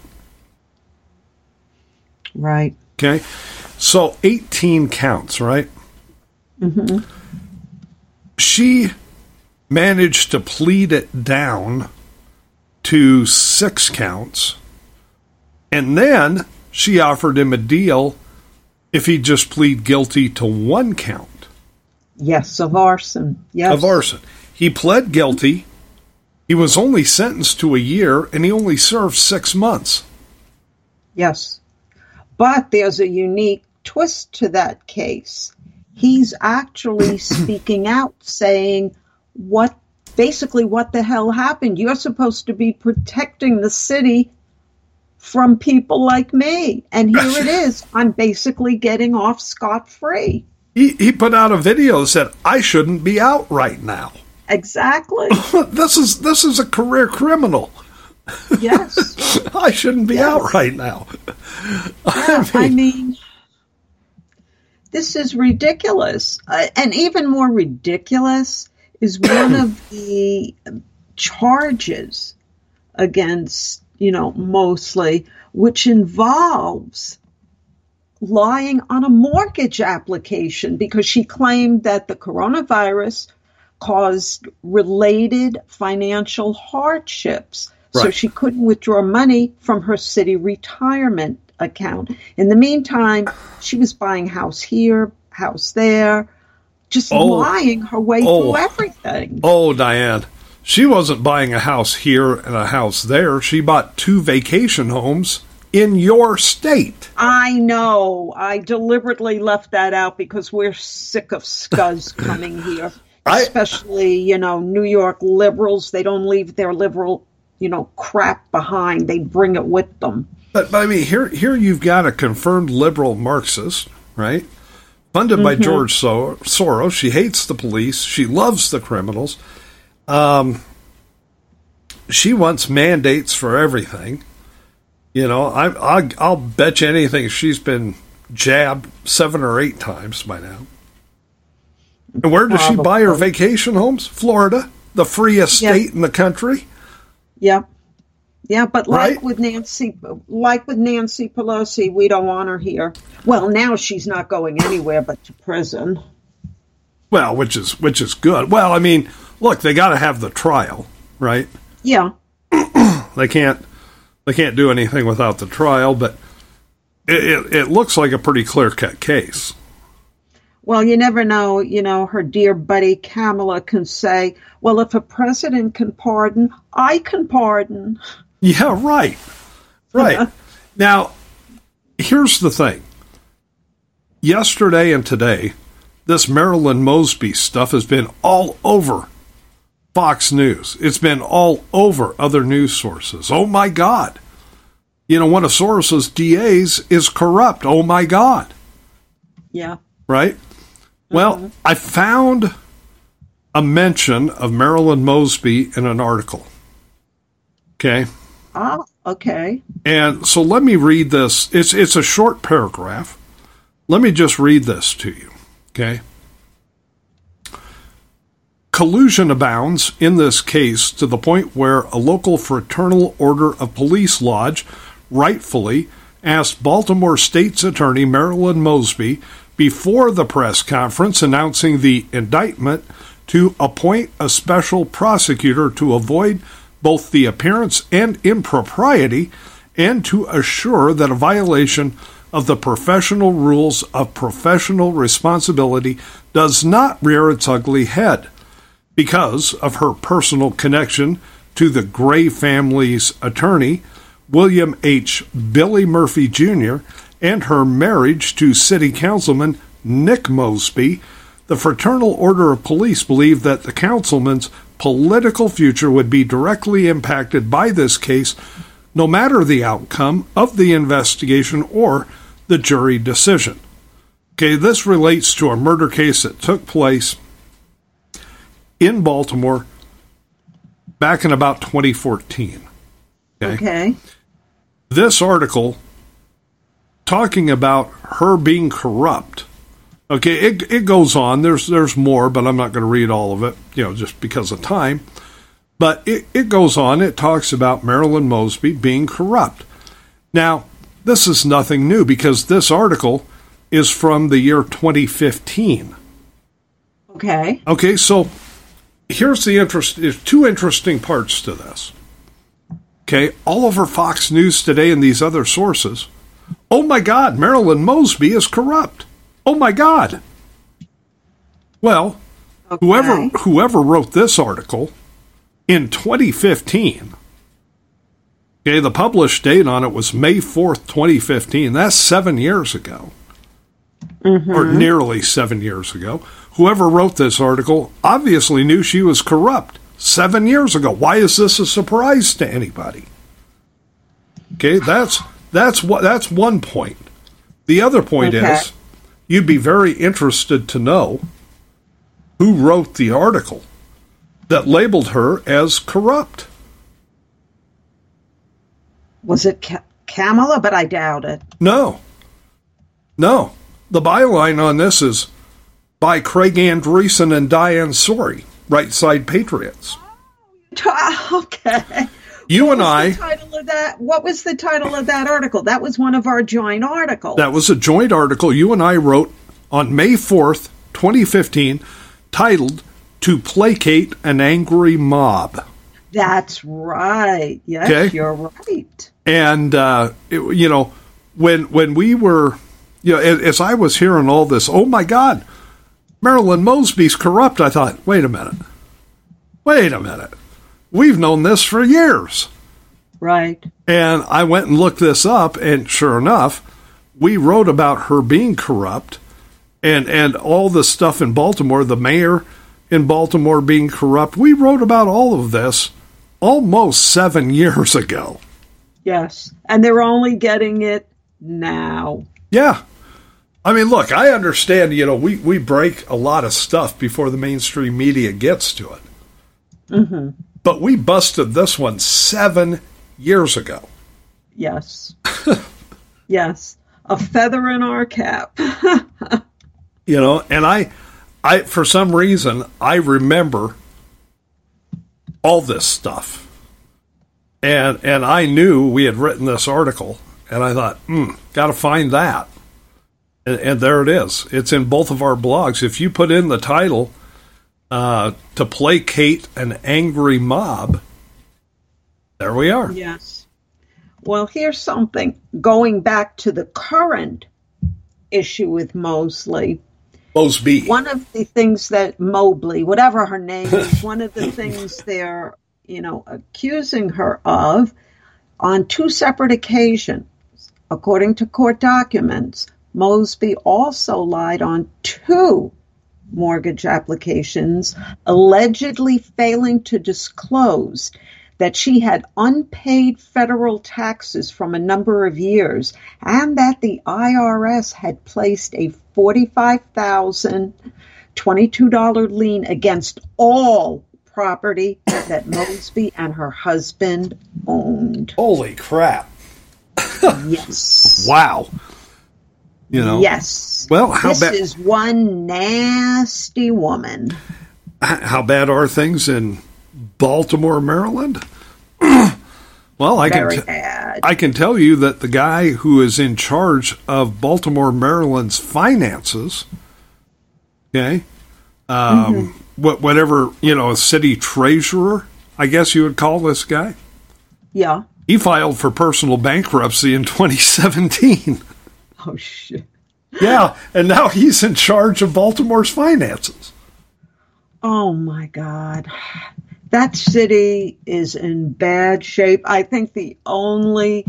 [SPEAKER 6] Right.
[SPEAKER 3] Okay? So, eighteen counts, right?
[SPEAKER 6] Mm-hmm.
[SPEAKER 3] She managed to plead it down to six counts. And then she offered him a deal if he'd just plead guilty to one count.
[SPEAKER 6] Yes, of arson. Yes.
[SPEAKER 3] Of arson. He pled guilty. He was only sentenced to a year, and he only served six months.
[SPEAKER 6] Yes. But there's a unique twist to that case. He's actually speaking out, saying, what, basically, what the hell happened? You're supposed to be protecting the city from people like me. And here it is. I'm basically getting off scot-free.
[SPEAKER 3] He, he put out a video that said, I shouldn't be out right now.
[SPEAKER 6] Exactly.
[SPEAKER 3] this is this is a career criminal.
[SPEAKER 6] Yes.
[SPEAKER 3] I shouldn't be
[SPEAKER 6] yes.
[SPEAKER 3] out right now.
[SPEAKER 6] Yeah, I, mean, I mean, this is ridiculous. Uh, and even more ridiculous is one of the charges against, you know, Mosley, which involves lying on a mortgage application because she claimed that the coronavirus caused related financial hardships. Right. So she couldn't withdraw money from her city retirement account. In the meantime, she was buying house here, house there, just oh. lying her way
[SPEAKER 3] oh.
[SPEAKER 6] through everything.
[SPEAKER 3] Oh, Diane. She wasn't buying a house here and a house there. She bought two vacation homes in your state.
[SPEAKER 6] I know. I deliberately left that out because we're sick of scuzz coming here. I, Especially, you know, New York liberals. They don't leave their liberal, you know, crap behind. They bring it with them.
[SPEAKER 3] But, but I mean, here, here you've got a confirmed liberal Marxist, right? Funded mm-hmm. by George so- Soros. She hates the police. She loves the criminals. Um, she wants mandates for everything. You know, I, I, I'll bet you anything she's been jabbed seven or eight times by now. And where does Probably. she buy her vacation homes? Florida, the freest yeah. state in the country.
[SPEAKER 6] Yeah, yeah, but like
[SPEAKER 3] right?
[SPEAKER 6] with Nancy, like with Nancy Pelosi, we don't want her here. Well, now she's not going anywhere but to prison.
[SPEAKER 3] Well, which is which is good. Well, I mean, look, they got to have the trial, right?
[SPEAKER 6] Yeah.
[SPEAKER 3] They can't. They can't do anything without the trial, but it, it, it looks like a pretty clear-cut case.
[SPEAKER 6] Well, you never know. You know, her dear buddy Kamala can say, well, if a president can pardon, I can pardon.
[SPEAKER 3] Yeah, right. Right. Now, here's the thing. Yesterday and today, this Marilyn Mosby stuff has been all over Fox News. It's been all over other news sources. Oh, my God. You know, one of Soros's D As is corrupt. Oh, my God.
[SPEAKER 6] Yeah.
[SPEAKER 3] Right? Mm-hmm. Well, I found a mention of Marilyn Mosby in an article. Okay?
[SPEAKER 6] Oh, okay.
[SPEAKER 3] And so let me read this. It's, it's a short paragraph. Let me just read this to you. Okay? Collusion abounds in this case to the point where a local Fraternal Order of Police Lodge rightfully asked Baltimore State's Attorney Marilyn Mosby before the press conference announcing the indictment to appoint a special prosecutor to avoid both the appearance and impropriety and to assure that a violation of the professional rules of professional responsibility does not rear its ugly head. Because of her personal connection to the Gray family's attorney, William H. Billy Murphy Junior, and her marriage to City Councilman Nick Mosby, the Fraternal Order of Police believed that the councilman's political future would be directly impacted by this case no matter the outcome of the investigation or the jury decision. Okay, this relates to a murder case that took place in Baltimore back in about twenty fourteen. Okay.
[SPEAKER 6] Okay.
[SPEAKER 3] This article talking about her being corrupt. Okay, it it goes on. There's there's more, but I'm not going to read all of it, you know, just because of time. But it, it goes on. It talks about Marilyn Mosby being corrupt. Now, this is nothing new because this article is from the year twenty fifteen.
[SPEAKER 6] Okay.
[SPEAKER 3] Okay, so here's the interest. There's two interesting parts to this. Okay, all over Fox News Today and these other sources. Oh my God, Marilyn Mosby is corrupt. Oh my God. Well,
[SPEAKER 6] Okay.
[SPEAKER 3] whoever whoever wrote this article in twenty fifteen, okay, the published date on it was May fourth, twenty fifteen. That's seven years ago. Or nearly seven years ago. Whoever wrote this article obviously knew she was corrupt seven years ago. Why is this a surprise to anybody? Okay, that's that's what that's one point. The other point
[SPEAKER 6] Okay.
[SPEAKER 3] is you'd be very interested to know who wrote the article that labeled her as corrupt.
[SPEAKER 6] Was it Ca- Kamala? But I doubt it.
[SPEAKER 3] No. No. The byline on this is by Craig Andreessen and Diane Sori, Right Side Patriots.
[SPEAKER 6] Okay.
[SPEAKER 3] You and
[SPEAKER 6] What was
[SPEAKER 3] I,
[SPEAKER 6] the title of that? What was the title of that article? That was one of our joint articles.
[SPEAKER 3] that was a joint article you and I wrote on May fourth, twenty fifteen, titled To Placate an Angry Mob.
[SPEAKER 6] That's right. Yes,
[SPEAKER 3] Okay.
[SPEAKER 6] you're right.
[SPEAKER 3] And, uh, it, you know, when when we were, you know, as, as I was hearing all this, oh my God, Marilyn Mosby's corrupt, I thought, wait a minute. Wait a minute. We've known this for years.
[SPEAKER 6] Right.
[SPEAKER 3] And I went and looked this up, and sure enough, we wrote about her being corrupt and, and all the stuff in Baltimore, the mayor in Baltimore being corrupt. We wrote about all of this almost seven years ago.
[SPEAKER 6] Yes. And they're only getting it now.
[SPEAKER 3] Yeah. I mean, look, I understand, you know, we, we break a lot of stuff before the mainstream media gets to it.
[SPEAKER 6] Mm-hmm.
[SPEAKER 3] But we busted this one seven years ago.
[SPEAKER 6] Yes. Yes. A feather in our cap.
[SPEAKER 3] You know, and I, I for some reason, I remember all this stuff. And and I knew we had written this article, and I thought, hmm, got to find that. And, and there it is. It's in both of our blogs. If you put in the title, uh, To Placate an Angry Mob, there we are.
[SPEAKER 6] Yes. Well, here's something. Going back to the current issue with Mosley,
[SPEAKER 3] Mosby.
[SPEAKER 6] one of the things that Mobley, whatever her name is, one of the things they're, you know, accusing her of on two separate occasions, according to court documents, Mosby also lied on two mortgage applications, allegedly failing to disclose that she had unpaid federal taxes from a number of years and that the I R S had placed a forty-five thousand twenty-two dollars lien against all property that Mosby and her husband owned.
[SPEAKER 3] Holy crap.
[SPEAKER 6] Yes.
[SPEAKER 3] Wow. You know?
[SPEAKER 6] Yes.
[SPEAKER 3] Well, how
[SPEAKER 6] this
[SPEAKER 3] bad
[SPEAKER 6] is one nasty woman.
[SPEAKER 3] how bad are things in Baltimore, Maryland? Well, I
[SPEAKER 6] Very
[SPEAKER 3] can t-
[SPEAKER 6] bad.
[SPEAKER 3] I can tell you that the guy who is in charge of Baltimore, Maryland's finances, okay, um,
[SPEAKER 6] Mm-hmm.
[SPEAKER 3] what whatever, you know, a city treasurer, I guess you would call this guy.
[SPEAKER 6] Yeah.
[SPEAKER 3] He filed for personal bankruptcy in twenty seventeen.
[SPEAKER 6] Oh, shit.
[SPEAKER 3] Yeah, and now he's in charge of Baltimore's finances.
[SPEAKER 6] Oh, my God. That city is in bad shape. I think the only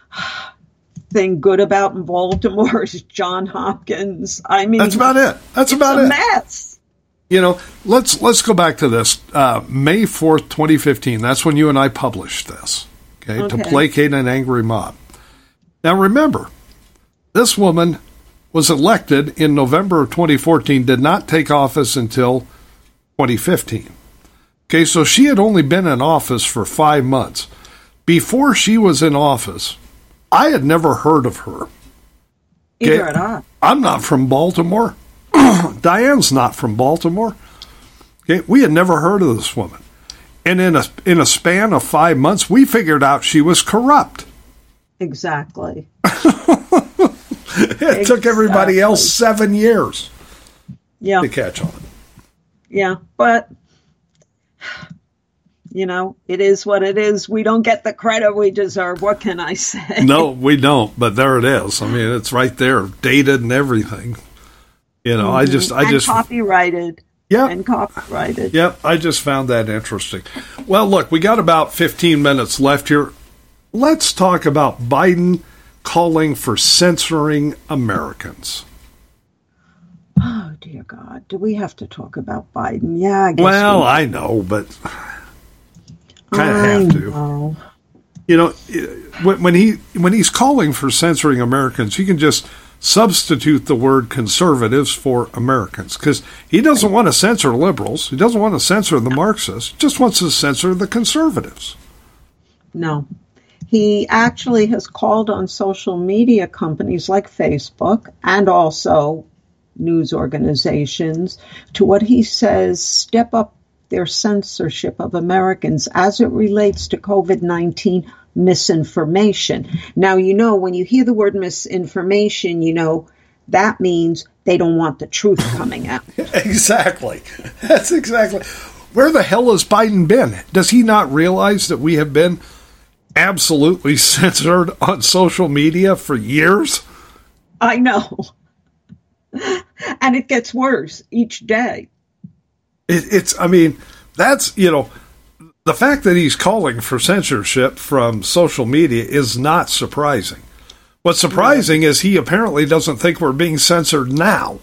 [SPEAKER 6] thing good about Baltimore is John Hopkins. I mean,
[SPEAKER 3] That's about it. That's
[SPEAKER 6] it's
[SPEAKER 3] about
[SPEAKER 6] a
[SPEAKER 3] it.
[SPEAKER 6] mess.
[SPEAKER 3] You know, let's let's go back to this. Uh, May fourth, twenty fifteen. That's when you and I published this. okay,
[SPEAKER 6] Okay.
[SPEAKER 3] to placate an angry mob. Now remember, this woman was elected in November of twenty fourteen, did not take office until twenty fifteen. Okay, so she had only been in office for five months. Before she was in office, I had never heard of her. Okay?
[SPEAKER 6] Either had I.
[SPEAKER 3] I'm not from Baltimore. Diane's not from Baltimore. Okay, we had never heard of this woman. And in a in a span of five months, we figured out she was corrupt.
[SPEAKER 6] Exactly.
[SPEAKER 3] It
[SPEAKER 6] Exactly.
[SPEAKER 3] took everybody else seven years
[SPEAKER 6] Yeah.
[SPEAKER 3] to catch on.
[SPEAKER 6] Yeah. But, you know, it is what it is. We don't get the credit we deserve. What can I say?
[SPEAKER 3] No, we don't, but there it is. I mean, it's right there, dated and everything. You know, I just, I
[SPEAKER 6] and
[SPEAKER 3] just,
[SPEAKER 6] copyrighted.
[SPEAKER 3] Yep.
[SPEAKER 6] And copyrighted.
[SPEAKER 3] Yep, I just found that interesting. Well, look, we got about fifteen minutes left here. Let's talk about Biden calling for censoring Americans.
[SPEAKER 6] Oh, dear God. Do we have to talk about Biden? Yeah, I guess
[SPEAKER 3] Well,
[SPEAKER 6] we
[SPEAKER 3] I know, but kind of
[SPEAKER 6] I
[SPEAKER 3] have to.
[SPEAKER 6] know.
[SPEAKER 3] You know, when when he when he's calling for censoring Americans, he can just substitute the word conservatives for Americans, because he doesn't want to censor liberals. He doesn't want to censor the Marxists. He just wants to censor the conservatives.
[SPEAKER 6] No. He actually has called on social media companies like Facebook and also news organizations to what he says step up their censorship of Americans as it relates to COVID nineteen misinformation. Now, you know, when you hear the word misinformation, you know, that means they don't want the truth coming out.
[SPEAKER 3] Exactly. That's exactly. Where the hell has Biden been? Does he not realize that we have been absolutely censored on social media for years?
[SPEAKER 6] I know. And it gets worse each day.
[SPEAKER 3] It, it's, I mean, that's, you know, the fact that he's calling for censorship from social media is not surprising. What's surprising is he apparently doesn't think we're being censored now.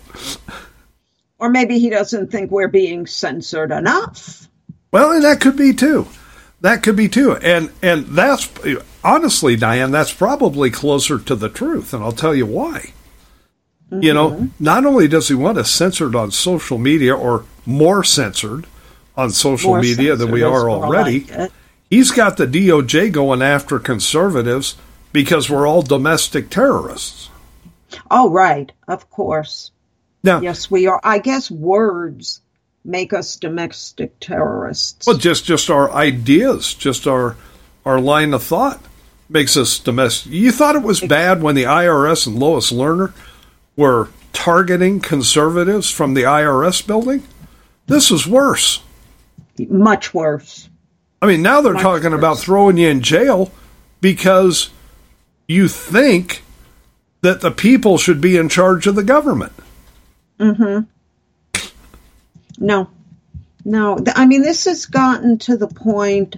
[SPEAKER 6] Or maybe he doesn't think we're being censored enough.
[SPEAKER 3] Well, and that could be too. That could be too. And and that's, honestly, Diane, that's probably closer to the truth, and I'll tell you why. Mm-hmm. You know, not only does he want us censored on social media, or more censored on social
[SPEAKER 6] More
[SPEAKER 3] media than we
[SPEAKER 6] censored,
[SPEAKER 3] are
[SPEAKER 6] as well,
[SPEAKER 3] already,
[SPEAKER 6] like it.
[SPEAKER 3] he's got the D O J going after conservatives because we're all domestic terrorists.
[SPEAKER 6] Oh, right. Of course.
[SPEAKER 3] Now,
[SPEAKER 6] Yes, we are. I guess words make us domestic terrorists.
[SPEAKER 3] well, just just our ideas, just our our line of thought makes us domestic. You thought it was bad when the I R S and Lois Lerner were targeting conservatives from the I R S building? This is worse.
[SPEAKER 6] Much worse.
[SPEAKER 3] I mean, now they're
[SPEAKER 6] Much
[SPEAKER 3] talking
[SPEAKER 6] worse.
[SPEAKER 3] about throwing you in jail because you think that the people should be in charge of the government.
[SPEAKER 6] Mm-hmm. No. No. Th- I mean, this has gotten to the point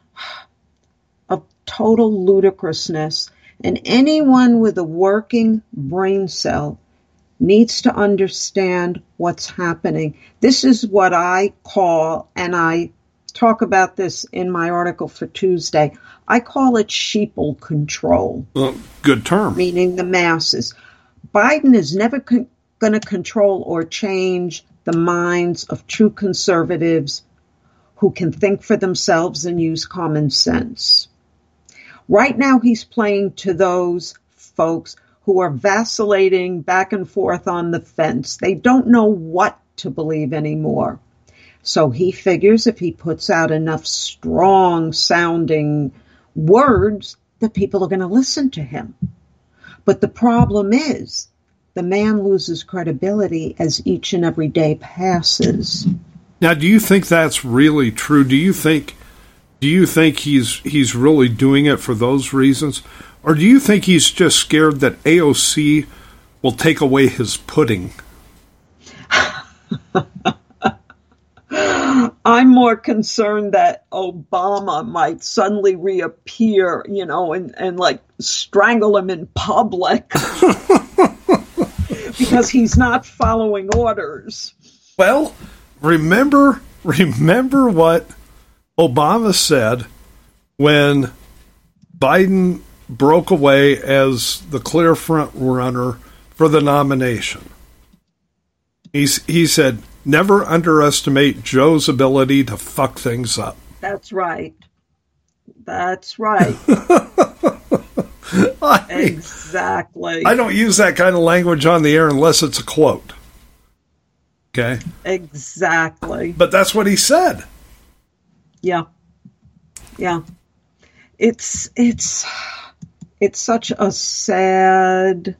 [SPEAKER 6] of total ludicrousness. And anyone with a working brain cell needs to understand what's happening. This is what I call, and I talk about this in my article for Tuesday, I call it sheeple control,
[SPEAKER 3] Well, good term.
[SPEAKER 6] meaning the masses. Biden is never con- going to control or change the minds of true conservatives who can think for themselves and use common sense. Right now, he's playing to those folks who are vacillating back and forth on the fence. They don't know what to believe anymore. So he figures if he puts out enough strong-sounding words, that people are going to listen to him. But the problem is, the man loses credibility as each and every day passes.
[SPEAKER 3] Now, do you think that's really true? Do you think do you think he's he's really doing it for those reasons? Or do you think he's just scared that A O C will take away his pudding?
[SPEAKER 6] I'm more concerned that Obama might suddenly reappear, you know, and, and like strangle him in public because he's not following orders.
[SPEAKER 3] Well, remember remember what Obama said when Biden broke away as the clear front runner for the nomination. He's, he said, never underestimate Joe's ability to fuck things up.
[SPEAKER 6] That's right. That's right.
[SPEAKER 3] I mean,
[SPEAKER 6] exactly.
[SPEAKER 3] I don't use that kind of language on the air unless it's a quote. Okay?
[SPEAKER 6] Exactly.
[SPEAKER 3] But that's what he said.
[SPEAKER 6] Yeah. Yeah. It's it's it's such a sad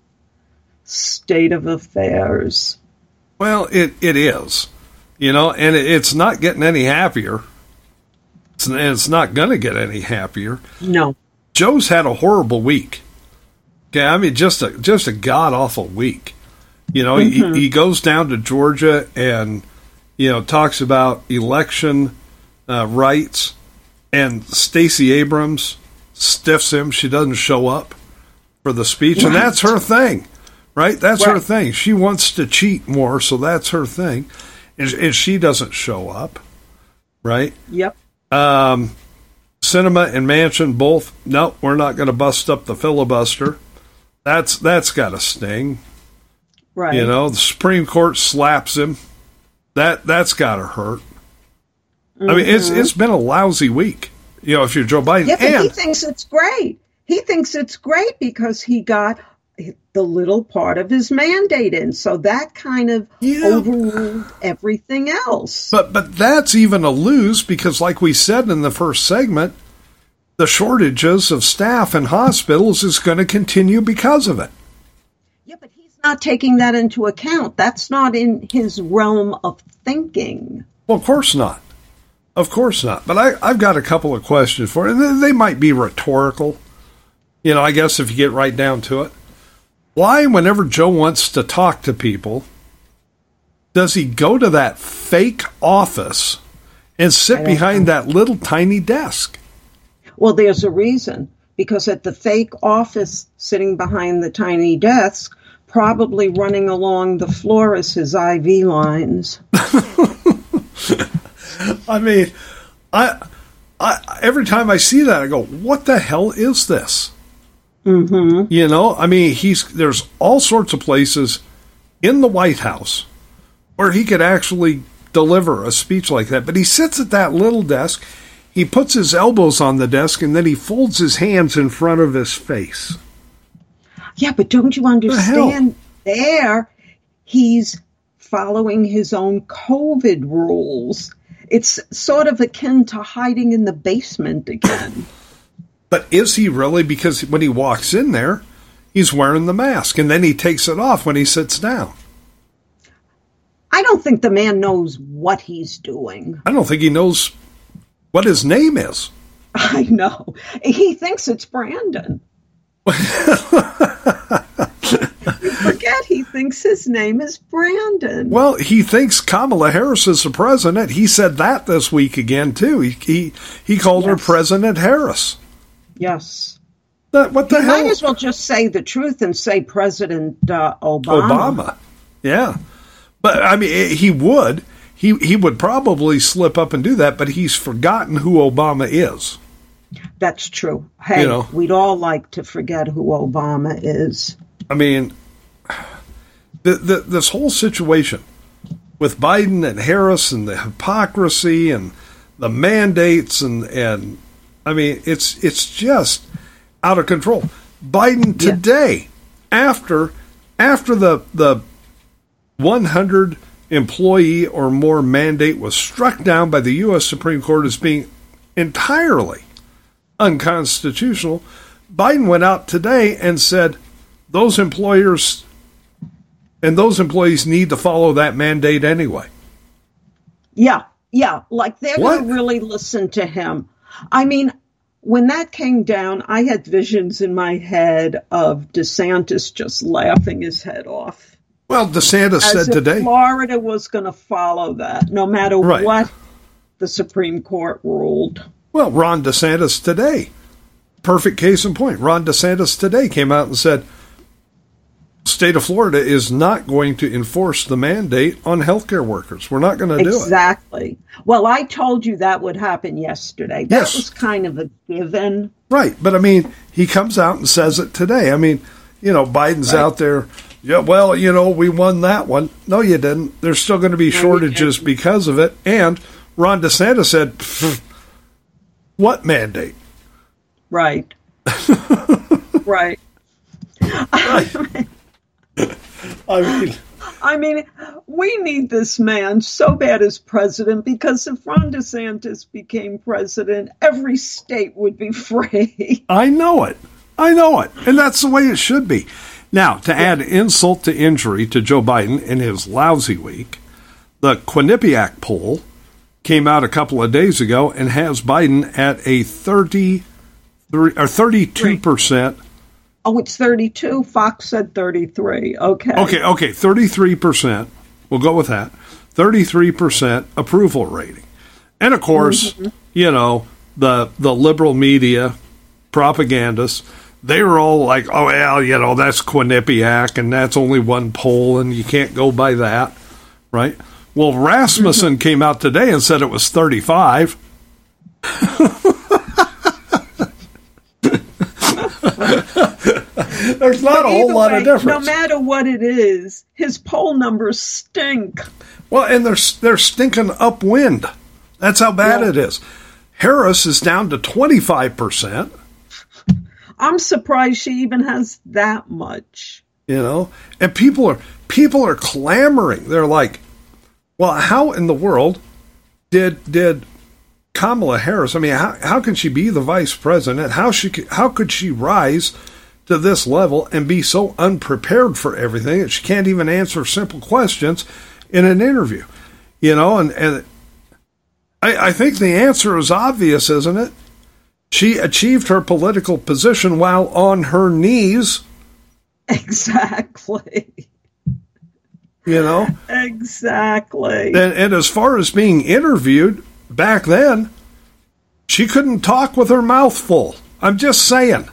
[SPEAKER 6] state of affairs.
[SPEAKER 3] Well, it, it is. You know, and it, it's not getting any happier. It's, and it's not going to get any happier.
[SPEAKER 6] No.
[SPEAKER 3] Joe's had a horrible week. Okay, I mean, just a just a god-awful week. You know, mm-hmm. he, he goes down to Georgia and, you know, talks about election uh, rights, and Stacey Abrams stiffs him. She doesn't show up for the speech, right. And that's her thing, right? That's right. her thing. She wants to cheat more, so that's her thing. And, and she doesn't show up, right?
[SPEAKER 6] Yep.
[SPEAKER 3] Um, Sinema and Manchin both, no, we're not going to bust up the filibuster. That's that's got to sting.
[SPEAKER 6] Right.
[SPEAKER 3] You know, the Supreme Court slaps him. That that's got to hurt. Mm-hmm. I mean, it's it's been a lousy week. You know, if you're Joe Biden,
[SPEAKER 6] yeah, but
[SPEAKER 3] and
[SPEAKER 6] he thinks it's great. He thinks it's great because he got the little part of his mandate in, so that kind of yeah. overruled everything else.
[SPEAKER 3] But but that's even a lose because, like we said in the first segment, the shortages of staff in hospitals is going to continue because of it.
[SPEAKER 6] Yeah, but he's not taking that into account. That's not in his realm of thinking.
[SPEAKER 3] Well, of course not. Of course not. But I, I've got a couple of questions for you. They, they might be rhetorical. You know, I guess if you get right down to it. Why, whenever Joe wants to talk to people, does he go to that fake office and sit behind know. that little tiny desk?
[SPEAKER 6] Well, there's a reason. Because at the fake office, sitting behind the tiny desk, probably running along the floor is his I V lines.
[SPEAKER 3] I mean, I, I every time I see that, I go, what the hell is this?
[SPEAKER 6] Mm-hmm.
[SPEAKER 3] You know, I mean, he's there's all sorts of places in the White House where he could actually deliver a speech like that. But he sits at that little desk, he puts his elbows on the desk, and then he folds his hands in front of his face.
[SPEAKER 6] Yeah, but don't you understand? The there, he's following his own COVID rules. It's sort of akin to hiding in the basement again.
[SPEAKER 3] But is he really? Because when he walks in there, he's wearing the mask, and then he takes it off when he sits down.
[SPEAKER 6] I don't think the man knows what he's doing.
[SPEAKER 3] I don't think he knows what his name is.
[SPEAKER 6] I know. He thinks it's Brandon. You forget he thinks his name is Brandon.
[SPEAKER 3] Well, he thinks Kamala Harris is the president. He said that this week again, too. He he, he called yes. her President Harris.
[SPEAKER 6] Yes.
[SPEAKER 3] That, what the
[SPEAKER 6] you
[SPEAKER 3] hell?
[SPEAKER 6] Might as well just say the truth and say President uh, Obama.
[SPEAKER 3] Obama. Yeah. But, I mean, he would. He, he would probably slip up and do that, but he's forgotten who Obama is.
[SPEAKER 6] That's true. Hey, you know, we'd all like to forget who Obama is.
[SPEAKER 3] I mean, the, the, this whole situation with Biden and Harris and the hypocrisy and the mandates and, and I mean, it's it's just out of control. Biden today, yeah. after after the the one hundred employee or more mandate was struck down by the U S Supreme Court as being entirely unconstitutional, Biden went out today and said those employers and those employees need to follow that mandate anyway.
[SPEAKER 6] Yeah, yeah, like they're going to really listen to him. I mean, when that came down, I had visions in my head of DeSantis just laughing his head off.
[SPEAKER 3] Well, DeSantis
[SPEAKER 6] As
[SPEAKER 3] said
[SPEAKER 6] if
[SPEAKER 3] today
[SPEAKER 6] Florida was going to follow that, no matter right. what the Supreme Court ruled.
[SPEAKER 3] Well, Ron DeSantis today, perfect case in point. Ron DeSantis today came out and said, state of Florida is not going to enforce the mandate on healthcare workers. We're not going to do it.
[SPEAKER 6] Exactly. Well, I told you that would happen yesterday. That
[SPEAKER 3] yes.
[SPEAKER 6] was kind of a given.
[SPEAKER 3] Right. But, I mean, he comes out and says it today. I mean, you know, Biden's
[SPEAKER 6] Right.
[SPEAKER 3] out there, yeah, well, you know, we won that one. No, you didn't. There's still going to be shortages because of it. And Ron DeSantis said, what mandate?
[SPEAKER 6] Right. Right.
[SPEAKER 3] Right. I mean,
[SPEAKER 6] I mean, we need this man so bad as president, because if Ron DeSantis became president, every state would be free.
[SPEAKER 3] I know it. I know it. And that's the way it should be. Now, to add insult to injury to Joe Biden in his lousy week, the Quinnipiac poll came out a couple of days ago and has Biden at a thirty-three or thirty-two percent.
[SPEAKER 6] Oh, it's thirty-two. Fox said thirty-three. Okay.
[SPEAKER 3] Okay, okay, thirty-three percent. We'll go with that. thirty-three percent approval rating. And of course, mm-hmm. you know, the the liberal media propagandists, they were all like, oh, well, you know, that's Quinnipiac, and that's only one poll, and you can't go by that, right? Well, Rasmussen mm-hmm. came out today and said it was thirty-five. There's not but a whole lot way, of difference.
[SPEAKER 6] No matter what it is, his poll numbers stink.
[SPEAKER 3] Well, and they're, they're stinking upwind. That's how bad yeah. it is. Harris is down to twenty-five percent.
[SPEAKER 6] I'm surprised she even has that much.
[SPEAKER 3] You know, and people are people are clamoring. They're like, well, how in the world did did Kamala Harris, I mean, how, how can she be the vice president? How she how could she rise to this level and be so unprepared for everything that she can't even answer simple questions in an interview? You know, and, and I, I think the answer is obvious, isn't it? She achieved her political position while on her knees.
[SPEAKER 6] Exactly.
[SPEAKER 3] You know?
[SPEAKER 6] Exactly.
[SPEAKER 3] And, and as far as being interviewed, back then, she couldn't talk with her mouth full. I'm just saying.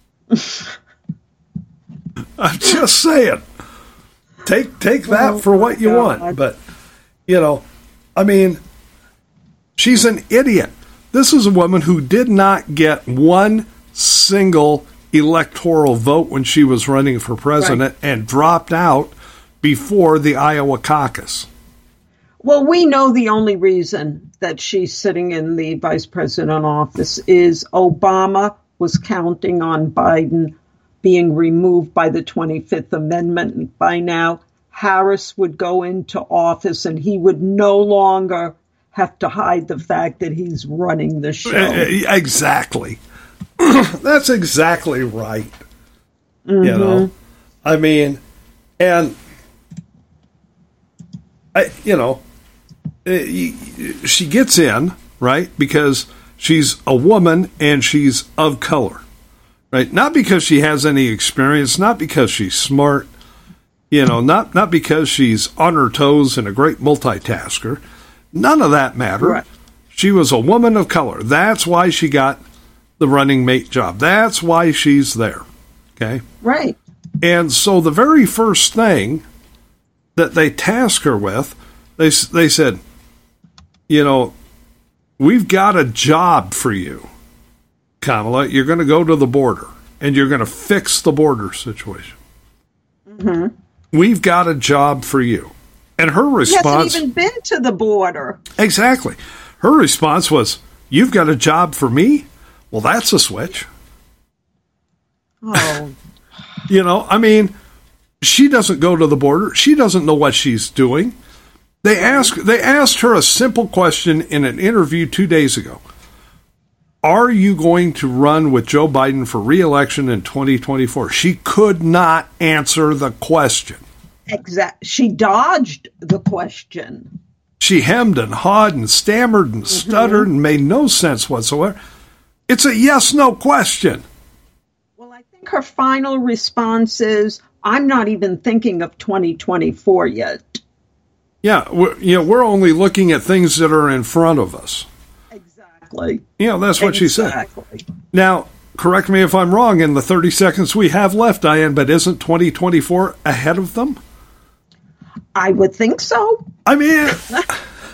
[SPEAKER 3] I'm just saying. Take take that oh, for what you God. want. But, you know, I mean, she's an idiot. This is a woman who did not get one single electoral vote when she was running for president right. and dropped out before the Iowa caucus.
[SPEAKER 6] Well, we know the only reason that she's sitting in the vice president office is Obama was counting on Biden being removed by the twenty-fifth Amendment. By now, Harris would go into office and he would no longer have to hide the fact that he's running the show.
[SPEAKER 3] Exactly. That's exactly right. Mm-hmm. You know, I mean, and I, you know, she gets in, right, because she's a woman and she's of color, right? Not because she has any experience, not because she's smart, you know, not, not because she's on her toes and a great multitasker. None of that mattered. Right. She was a woman of color. That's why she got the running mate job. That's why she's there. Okay?
[SPEAKER 6] Right.
[SPEAKER 3] And so the very first thing that they tasked her with, they they said, you know, we've got a job for you, Kamala. You're going to go to the border, and you're going to fix the border situation. Mm-hmm. We've got a job for you. And her response...
[SPEAKER 6] He hasn't even been to the border.
[SPEAKER 3] Exactly. Her response was, you've got a job for me? Well, that's a switch.
[SPEAKER 6] Oh.
[SPEAKER 3] You know, I mean, she doesn't go to the border. She doesn't know what she's doing. They asked, they asked her a simple question in an interview two days ago. Are you going to run with Joe Biden for re-election in twenty twenty-four? She could not answer the question.
[SPEAKER 6] Exactly. She dodged the question.
[SPEAKER 3] She hemmed and hawed and stammered and stuttered mm-hmm. and made no sense whatsoever. It's a yes-no question.
[SPEAKER 6] Well, I think her final response is, I'm not even thinking of twenty twenty-four yet.
[SPEAKER 3] Yeah, we're, you know, we're only looking at things that are in front of us.
[SPEAKER 6] Exactly.
[SPEAKER 3] You know, that's what
[SPEAKER 6] exactly.
[SPEAKER 3] she said. Now, correct me if I'm wrong in the thirty seconds we have left, Diane, but isn't twenty twenty-four ahead of them?
[SPEAKER 6] I would think so.
[SPEAKER 3] I mean,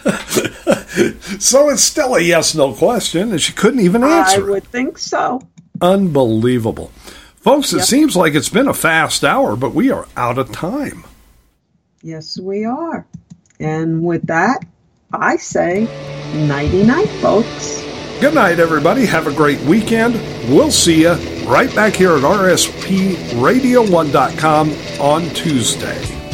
[SPEAKER 3] so it's still a yes-no question, and she couldn't even answer
[SPEAKER 6] I would
[SPEAKER 3] it.
[SPEAKER 6] think so.
[SPEAKER 3] Unbelievable. Folks, it
[SPEAKER 6] Yep.
[SPEAKER 3] seems like it's been a fast hour, but we are out of time.
[SPEAKER 6] Yes, we are. And with that, I say nighty-night, folks.
[SPEAKER 3] Good night, everybody. Have a great weekend. We'll see you right back here at R S P radio one dot com on Tuesday.